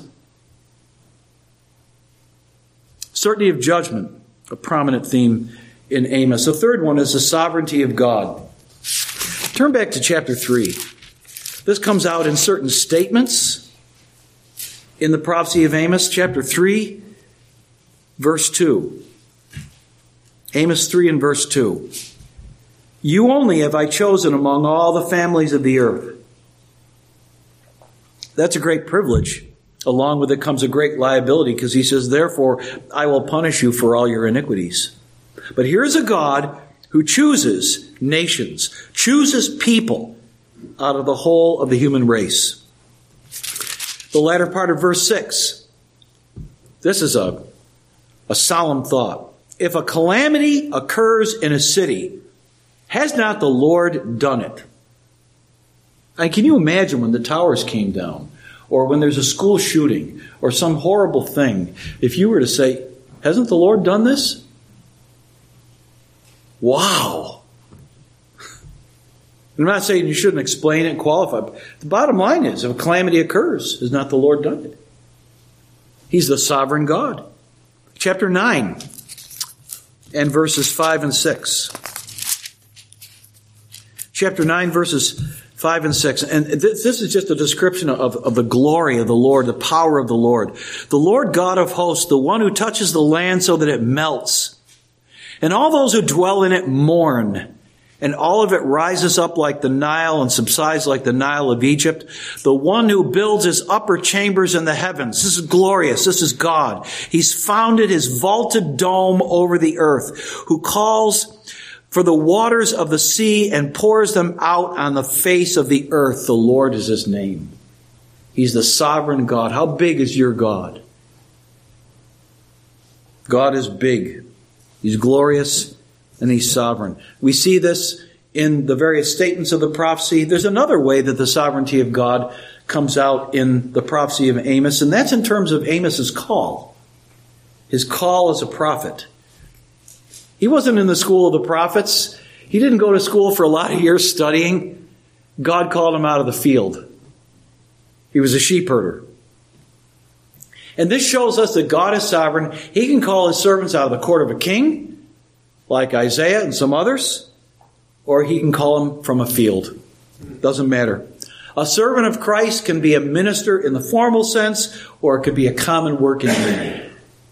Certainty of judgment, a prominent theme in Amos. The third one is the sovereignty of God. Turn back to chapter three. This comes out in certain statements in the prophecy of Amos, chapter three, verse two. Amos three and verse two. You only have I chosen among all the families of the earth. That's a great privilege. Along with it comes a great liability, because he says, therefore, I will punish you for all your iniquities. But here's a God who chooses nations, chooses people out of the whole of the human race. The latter part of verse six. This is a, a solemn thought. If a calamity occurs in a city, has not the Lord done it? And can you imagine when the towers came down, or when there's a school shooting, or some horrible thing, if you were to say, hasn't the Lord done this? Wow. I'm not saying you shouldn't explain it and qualify, but the bottom line is, if a calamity occurs, has not the Lord done it? He's the sovereign God. Chapter nine and verses five and six. Chapter nine, verses five and six. And this is just a description of, of the glory of the Lord, the power of the Lord. The Lord God of hosts, the one who touches the land so that it melts. And all those who dwell in it mourn. And all of it rises up like the Nile and subsides like the Nile of Egypt. The one who builds his upper chambers in the heavens. This is glorious. This is God. He's founded his vaulted dome over the earth. Who calls for the waters of the sea and pours them out on the face of the earth. The Lord is his name. He's the sovereign God. How big is your God? God is big. He's glorious and he's sovereign. We see this in the various statements of the prophecy. There's another way that the sovereignty of God comes out in the prophecy of Amos, and that's in terms of Amos's call. His call as a prophet. He wasn't in the school of the prophets. He didn't go to school for a lot of years studying. God called him out of the field. He was a sheep herder. And this shows us that God is sovereign. He can call his servants out of the court of a king, like Isaiah and some others, or he can call them from a field. Doesn't matter. A servant of Christ can be a minister in the formal sense, or it could be a common working man.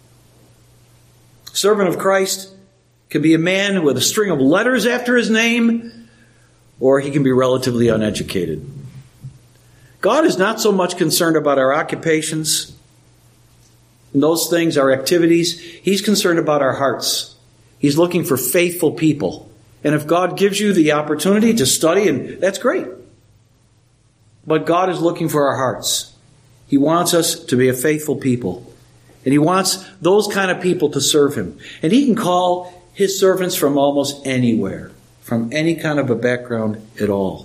Servant of Christ can be a man with a string of letters after his name, or he can be relatively uneducated. God is not so much concerned about our occupations and those things, our activities. He's concerned about our hearts. He's looking for faithful people. And if God gives you the opportunity to study, and that's great. But God is looking for our hearts. He wants us to be a faithful people. And he wants those kind of people to serve him. And he can call his servants from almost anywhere, from any kind of a background at all.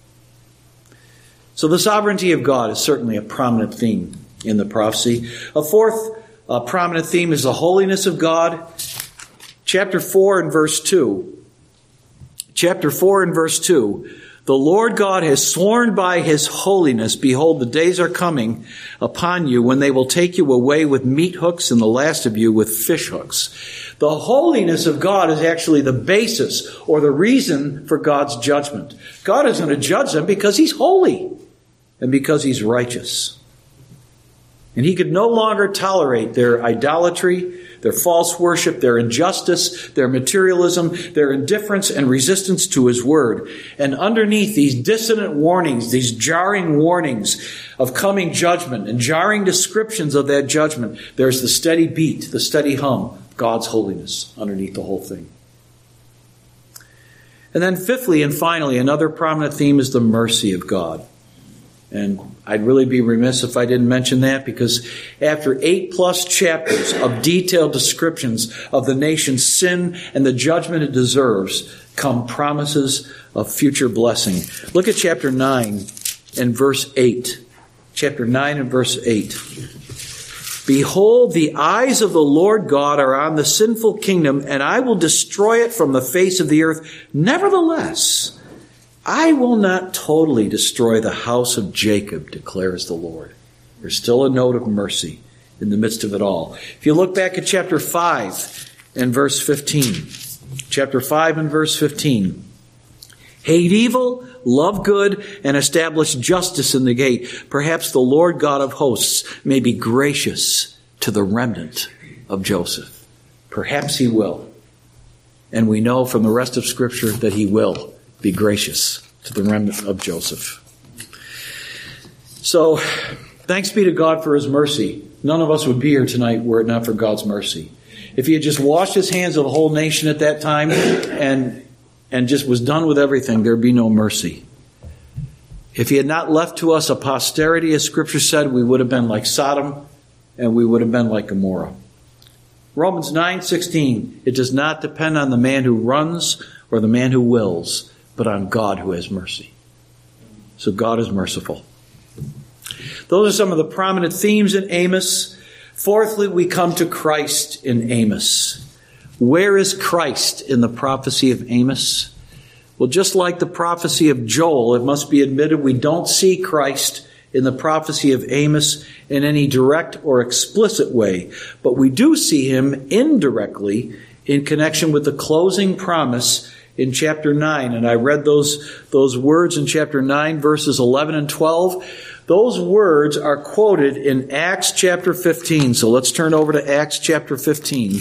So the sovereignty of God is certainly a prominent theme in the prophecy. A fourth uh, prominent theme is the holiness of God. Chapter four and verse two. Chapter four and verse two. The Lord God has sworn by his holiness, behold, the days are coming upon you when they will take you away with meat hooks and the last of you with fish hooks. The holiness of God is actually the basis or the reason for God's judgment. God is going to judge them because he's holy and because he's righteous. And he could no longer tolerate their idolatry, their false worship, their injustice, their materialism, their indifference and resistance to his word. And underneath these dissonant warnings, these jarring warnings of coming judgment and jarring descriptions of that judgment, there's the steady beat, the steady hum, God's holiness underneath the whole thing. And then fifthly and finally, another prominent theme is the mercy of God. And I'd really be remiss if I didn't mention that, because after eight plus chapters of detailed descriptions of the nation's sin and the judgment it deserves, come promises of future blessing. Look at chapter nine and verse eight. Chapter nine and verse eight. Behold, the eyes of the Lord God are on the sinful kingdom, and I will destroy it from the face of the earth. Nevertheless, I will not totally destroy the house of Jacob, declares the Lord. There's still a note of mercy in the midst of it all. If you look back at chapter five and verse fifteen, chapter five and verse fifteen, hate evil, love good, and establish justice in the gate. Perhaps the Lord God of hosts may be gracious to the remnant of Joseph. Perhaps he will. And we know from the rest of Scripture that he will be gracious to the remnant of Joseph. So, thanks be to God for his mercy. None of us would be here tonight were it not for God's mercy. If he had just washed his hands of the whole nation at that time and and just was done with everything, there'd be no mercy. If he had not left to us a posterity, as Scripture said, we would have been like Sodom and we would have been like Gomorrah. Romans nine sixteen, it does not depend on the man who runs or the man who wills, but on God who has mercy. So God is merciful. Those are some of the prominent themes in Amos. Fourthly, we come to Christ in Amos. Where is Christ in the prophecy of Amos? Well, just like the prophecy of Joel, it must be admitted we don't see Christ in the prophecy of Amos in any direct or explicit way, but we do see him indirectly in connection with the closing promise in chapter nine. And I read those, those words in chapter nine, verses eleven and twelve. Those words are quoted in Acts chapter fifteen. So let's turn over to Acts chapter fifteen.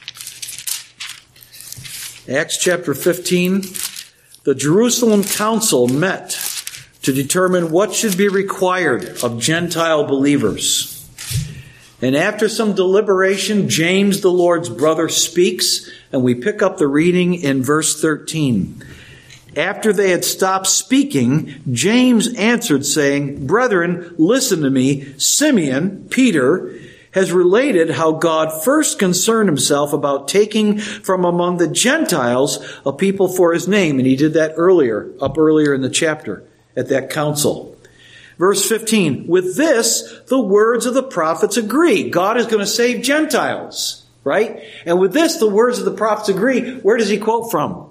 Acts chapter fifteen. The Jerusalem council met to determine what should be required of Gentile believers. And after some deliberation, James, the Lord's brother, speaks, and we pick up the reading in verse thirteen. After they had stopped speaking, James answered, saying, Brethren, listen to me. Simeon, Peter, has related how God first concerned himself about taking from among the Gentiles a people for his name. And he did that earlier, up earlier in the chapter, at that council. Verse fifteen, with this, the words of the prophets agree. God is going to save Gentiles, right? And with this, the words of the prophets agree. Where does he quote from?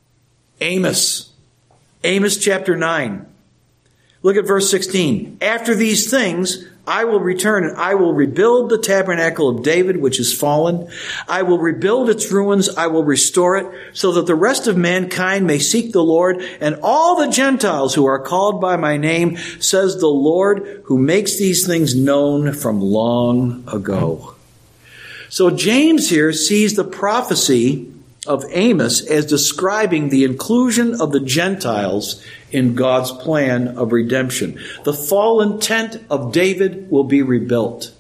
Amos. Amos chapter nine. Look at verse sixteen. After these things, I will return and I will rebuild the tabernacle of David, which is fallen. I will rebuild its ruins. I will restore it so that the rest of mankind may seek the Lord and all the Gentiles who are called by my name, says the Lord, who makes these things known from long ago. So James here sees the prophecy of Amos as describing the inclusion of the Gentiles in God's plan of redemption. The fallen tent of David will be rebuilt.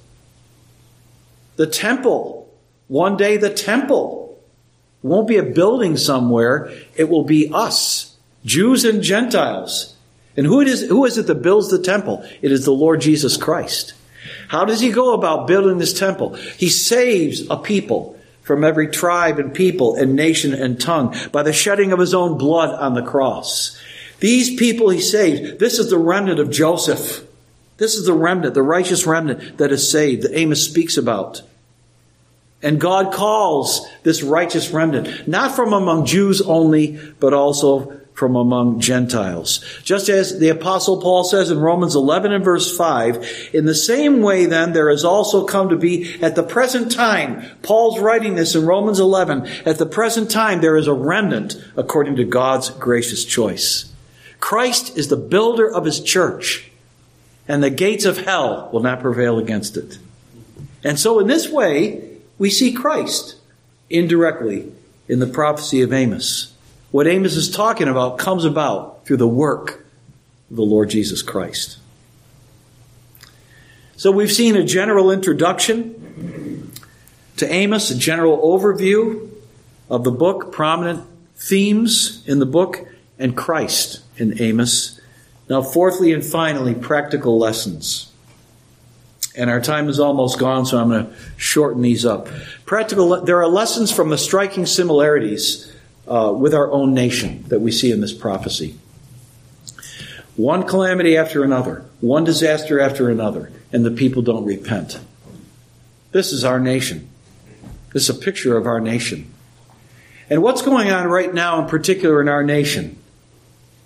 The temple, one day the temple, won't be a building somewhere. It will be us, Jews and Gentiles. And who it is, who is it that builds the temple? It is the Lord Jesus Christ. How does he go about building this temple? He saves a people from every tribe and people and nation and tongue by the shedding of his own blood on the cross. These people he saved. This is the remnant of Joseph. This is the remnant, the righteous remnant that is saved, that Amos speaks about. And God calls this righteous remnant, not from among Jews only, but also from among Gentiles. Just as the Apostle Paul says in Romans eleven and verse five, in the same way then there has also come to be at the present time, Paul's writing this in Romans eleven, at the present time there is a remnant according to God's gracious choice. Christ is the builder of his church, and the gates of hell will not prevail against it. And so in this way, we see Christ indirectly in the prophecy of Amos. What Amos is talking about comes about through the work of the Lord Jesus Christ. So we've seen a general introduction to Amos, a general overview of the book, prominent themes in the book, and Christ in Amos. Now, fourthly and finally, practical lessons. And our time is almost gone, so I'm going to shorten these up. Practical. There are lessons from the striking similarities Uh, with our own nation that we see in this prophecy. One calamity after another, one disaster after another, and the people don't repent. This is our nation. This is a picture of our nation. And what's going on right now in particular in our nation?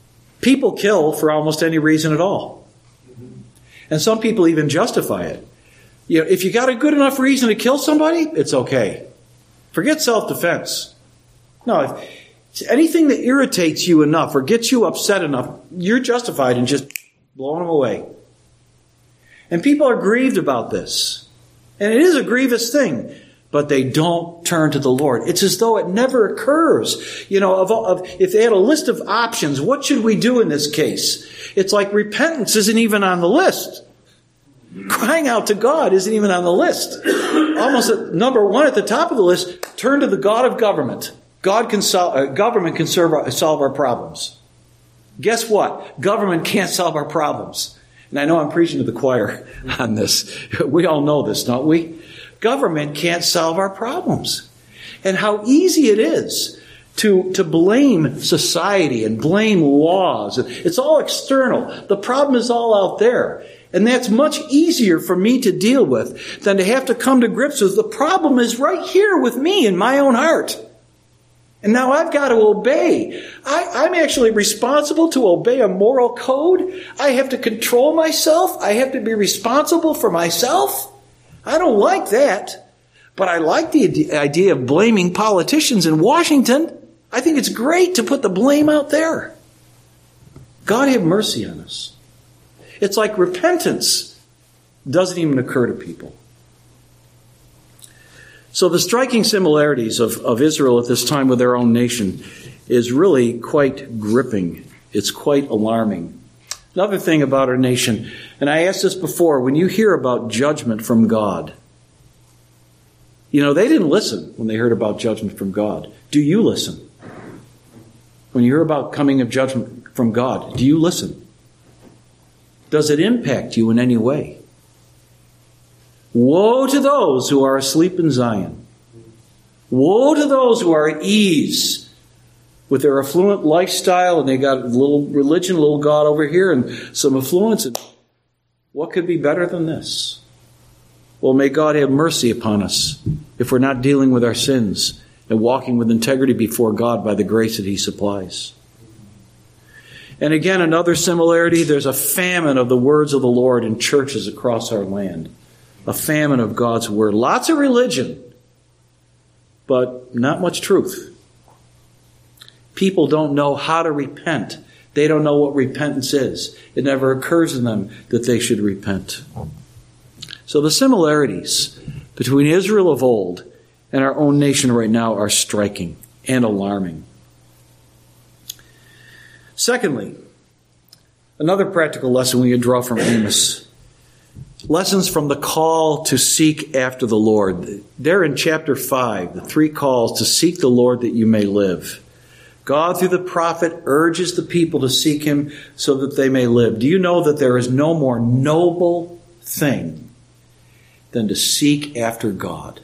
People kill for almost any reason at all. And some people even justify it. You know, if you got a good enough reason to kill somebody, it's okay. Forget self-defense. No, if anything that irritates you enough or gets you upset enough, you're justified in just blowing them away. And people are grieved about this. And it is a grievous thing. But they don't turn to the Lord. It's as though it never occurs. You know, of, of, if they had a list of options, what should we do in this case? It's like repentance isn't even on the list. Crying out to God isn't even on the list. Almost at number one at the top of the list, turn to the God of government. God can solve, uh, government can serve our, solve our problems. Guess what? Government can't solve our problems. And I know I'm preaching to the choir on this. We all know this, don't we? Government can't solve our problems. And how easy it is to, to blame society and blame laws. It's all external. The problem is all out there. And that's much easier for me to deal with than to have to come to grips with the problem is right here with me in my own heart. And now I've got to obey. I, I'm actually responsible to obey a moral code. I have to control myself. I have to be responsible for myself. I don't like that, but I like the idea of blaming politicians in Washington. I think it's great to put the blame out there. God have mercy on us. It's like repentance doesn't even occur to people. So the striking similarities of, of Israel at this time with their own nation is really quite gripping. It's quite alarming. Another thing about our nation, and I asked this before, when you hear about judgment from God, you know, they didn't listen when they heard about judgment from God. Do you listen? When you hear about coming of judgment from God, do you listen? Does it impact you in any way? Woe to those who are asleep in Zion. Woe to those who are at ease with their affluent lifestyle, and they got a little religion, a little God over here, and some affluence. And what could be better than this? Well, may God have mercy upon us if we're not dealing with our sins and walking with integrity before God by the grace that He supplies. And again, another similarity, there's a famine of the words of the Lord in churches across our land. A famine of God's Word. Lots of religion, but not much truth. People don't know how to repent. They don't know what repentance is. It never occurs to them that they should repent. So the similarities between Israel of old and our own nation right now are striking and alarming. Secondly, another practical lesson we can draw from Amos. Lessons from the call to seek after the Lord. There in chapter five, the three calls to seek the Lord that you may live. God, through the prophet, urges the people to seek Him so that they may live. Do you know that there is no more noble thing than to seek after God?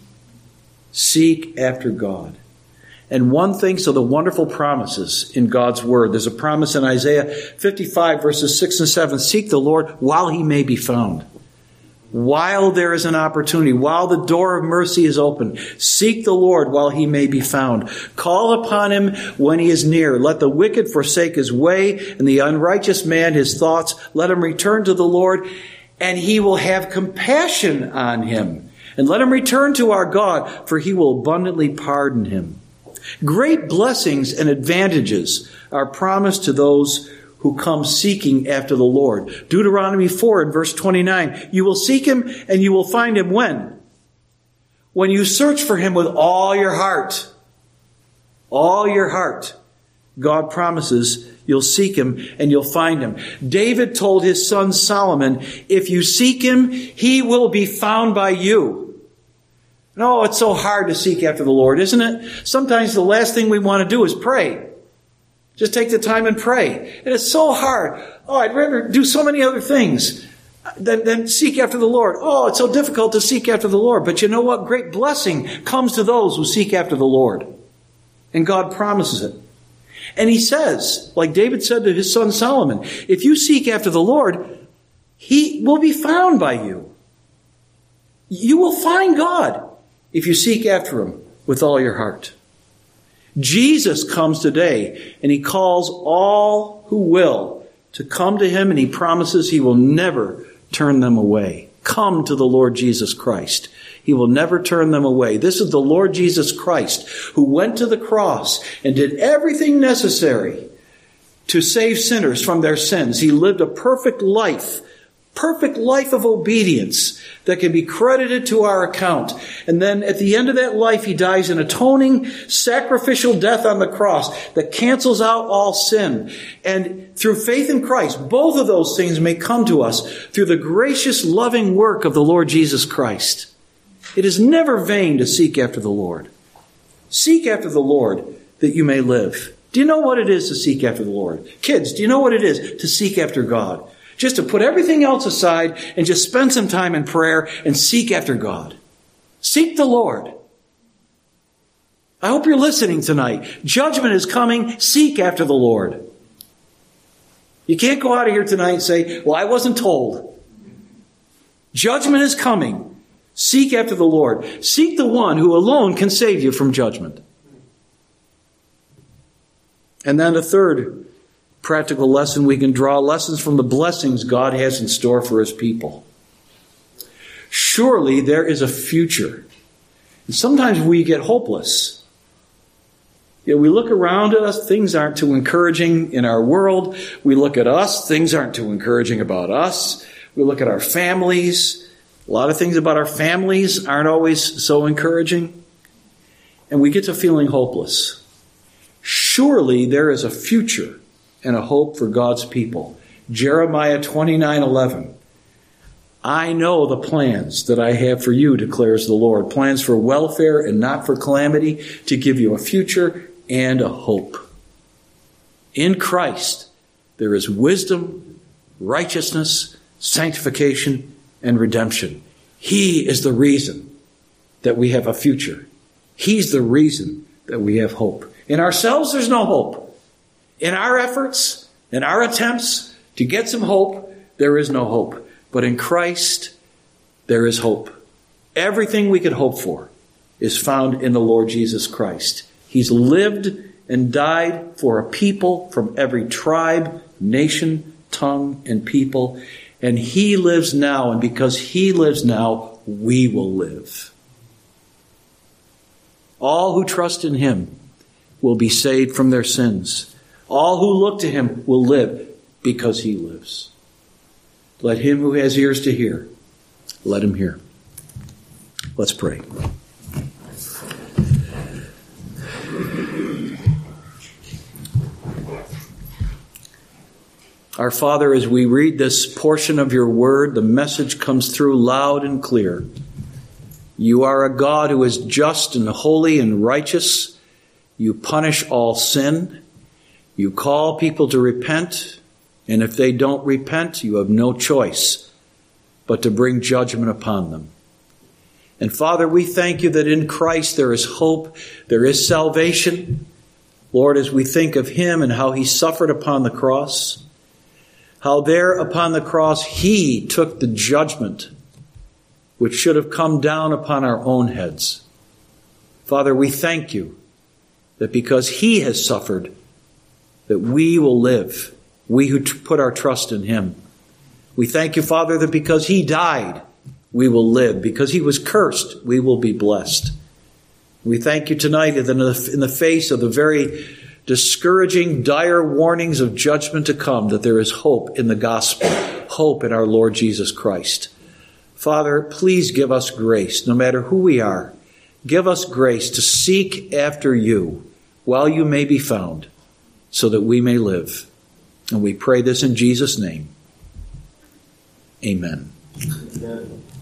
Seek after God. And one thing, so the wonderful promises in God's Word. There's a promise in Isaiah fifty-five, verses six and seven. Seek the Lord while He may be found. While there is an opportunity, while the door of mercy is open, seek the Lord while He may be found. Call upon Him when He is near. Let the wicked forsake his way, and the unrighteous man his thoughts. Let him return to the Lord, and He will have compassion on him. And let him return to our God, for He will abundantly pardon him. Great blessings and advantages are promised to those who come seeking after the Lord. Deuteronomy four and verse twenty-nine. You will seek Him and you will find Him when? When you search for Him with all your heart. All your heart. God promises you'll seek Him and you'll find Him. David told his son Solomon, if you seek Him, He will be found by you. No, it's so hard to seek after the Lord, isn't it? Sometimes the last thing we want to do is pray. Just take the time and pray. And it's so hard. Oh, I'd rather do so many other things than, than seek after the Lord. Oh, it's so difficult to seek after the Lord. But you know what? Great blessing comes to those who seek after the Lord. And God promises it. And He says, like David said to his son Solomon, if you seek after the Lord, He will be found by you. You will find God if you seek after Him with all your heart. Jesus comes today, and He calls all who will to come to him, and he promises he will never turn them away. Come to the Lord Jesus Christ. He will never turn them away. This is the Lord Jesus Christ who went to the cross and did everything necessary to save sinners from their sins. He lived a perfect life, perfect life of obedience that can be credited to our account. And then at the end of that life, he dies an atoning, sacrificial death on the cross that cancels out all sin. And through faith in Christ, both of those things may come to us through the gracious, loving work of the Lord Jesus Christ. It is never vain to seek after the Lord. Seek after the Lord that you may live. Do you know what it is to seek after the Lord? Kids, do you know what it is to seek after God? Just to put everything else aside and just spend some time in prayer and seek after God. Seek the Lord. I hope you're listening tonight. Judgment is coming. Seek after the Lord. You can't go out of here tonight and say, well, I wasn't told. Judgment is coming. Seek after the Lord. Seek the one who alone can save you from judgment. And then a third practical lesson, we can draw lessons from the blessings God has in store for his people. Surely there is a future. And sometimes we get hopeless. You know, we look around at us, things aren't too encouraging in our world. We look at us, things aren't too encouraging about us. We look at our families. A lot of things about our families aren't always so encouraging. And we get to feeling hopeless. Surely there is a future and a hope for God's people. Jeremiah twenty-nine eleven. I know the plans that I have for you, declares the Lord. Plans for welfare and not for calamity, to give you a future and a hope. In Christ, there is wisdom, righteousness, sanctification, and redemption. He is the reason that we have a future. He's the reason that we have hope. In ourselves, there's no hope. In our efforts, in our attempts to get some hope, there is no hope. But in Christ, there is hope. Everything we could hope for is found in the Lord Jesus Christ. He's lived and died for a people from every tribe, nation, tongue, and people. And he lives now, and because he lives now, we will live. All who trust in him will be saved from their sins. All who look to him will live because he lives. Let him who has ears to hear, let him hear. Let's pray. Our Father, as we read this portion of your word, the message comes through loud and clear. You are a God who is just and holy and righteous. You punish all sin. You call people to repent. And if they don't repent, you have no choice but to bring judgment upon them. And Father, we thank you that in Christ there is hope, there is salvation. Lord, as we think of him and how he suffered upon the cross, how there upon the cross he took the judgment which should have come down upon our own heads. Father, we thank you that because he has suffered, that we will live, we who put our trust in him. We thank you, Father, that because he died, we will live. Because he was cursed, we will be blessed. We thank you tonight that in the face of the very discouraging, dire warnings of judgment to come, that there is hope in the gospel, hope in our Lord Jesus Christ. Father, please give us grace, no matter who we are. Give us grace to seek after you while you may be found, so that we may live. And we pray this in Jesus' name. Amen. Amen.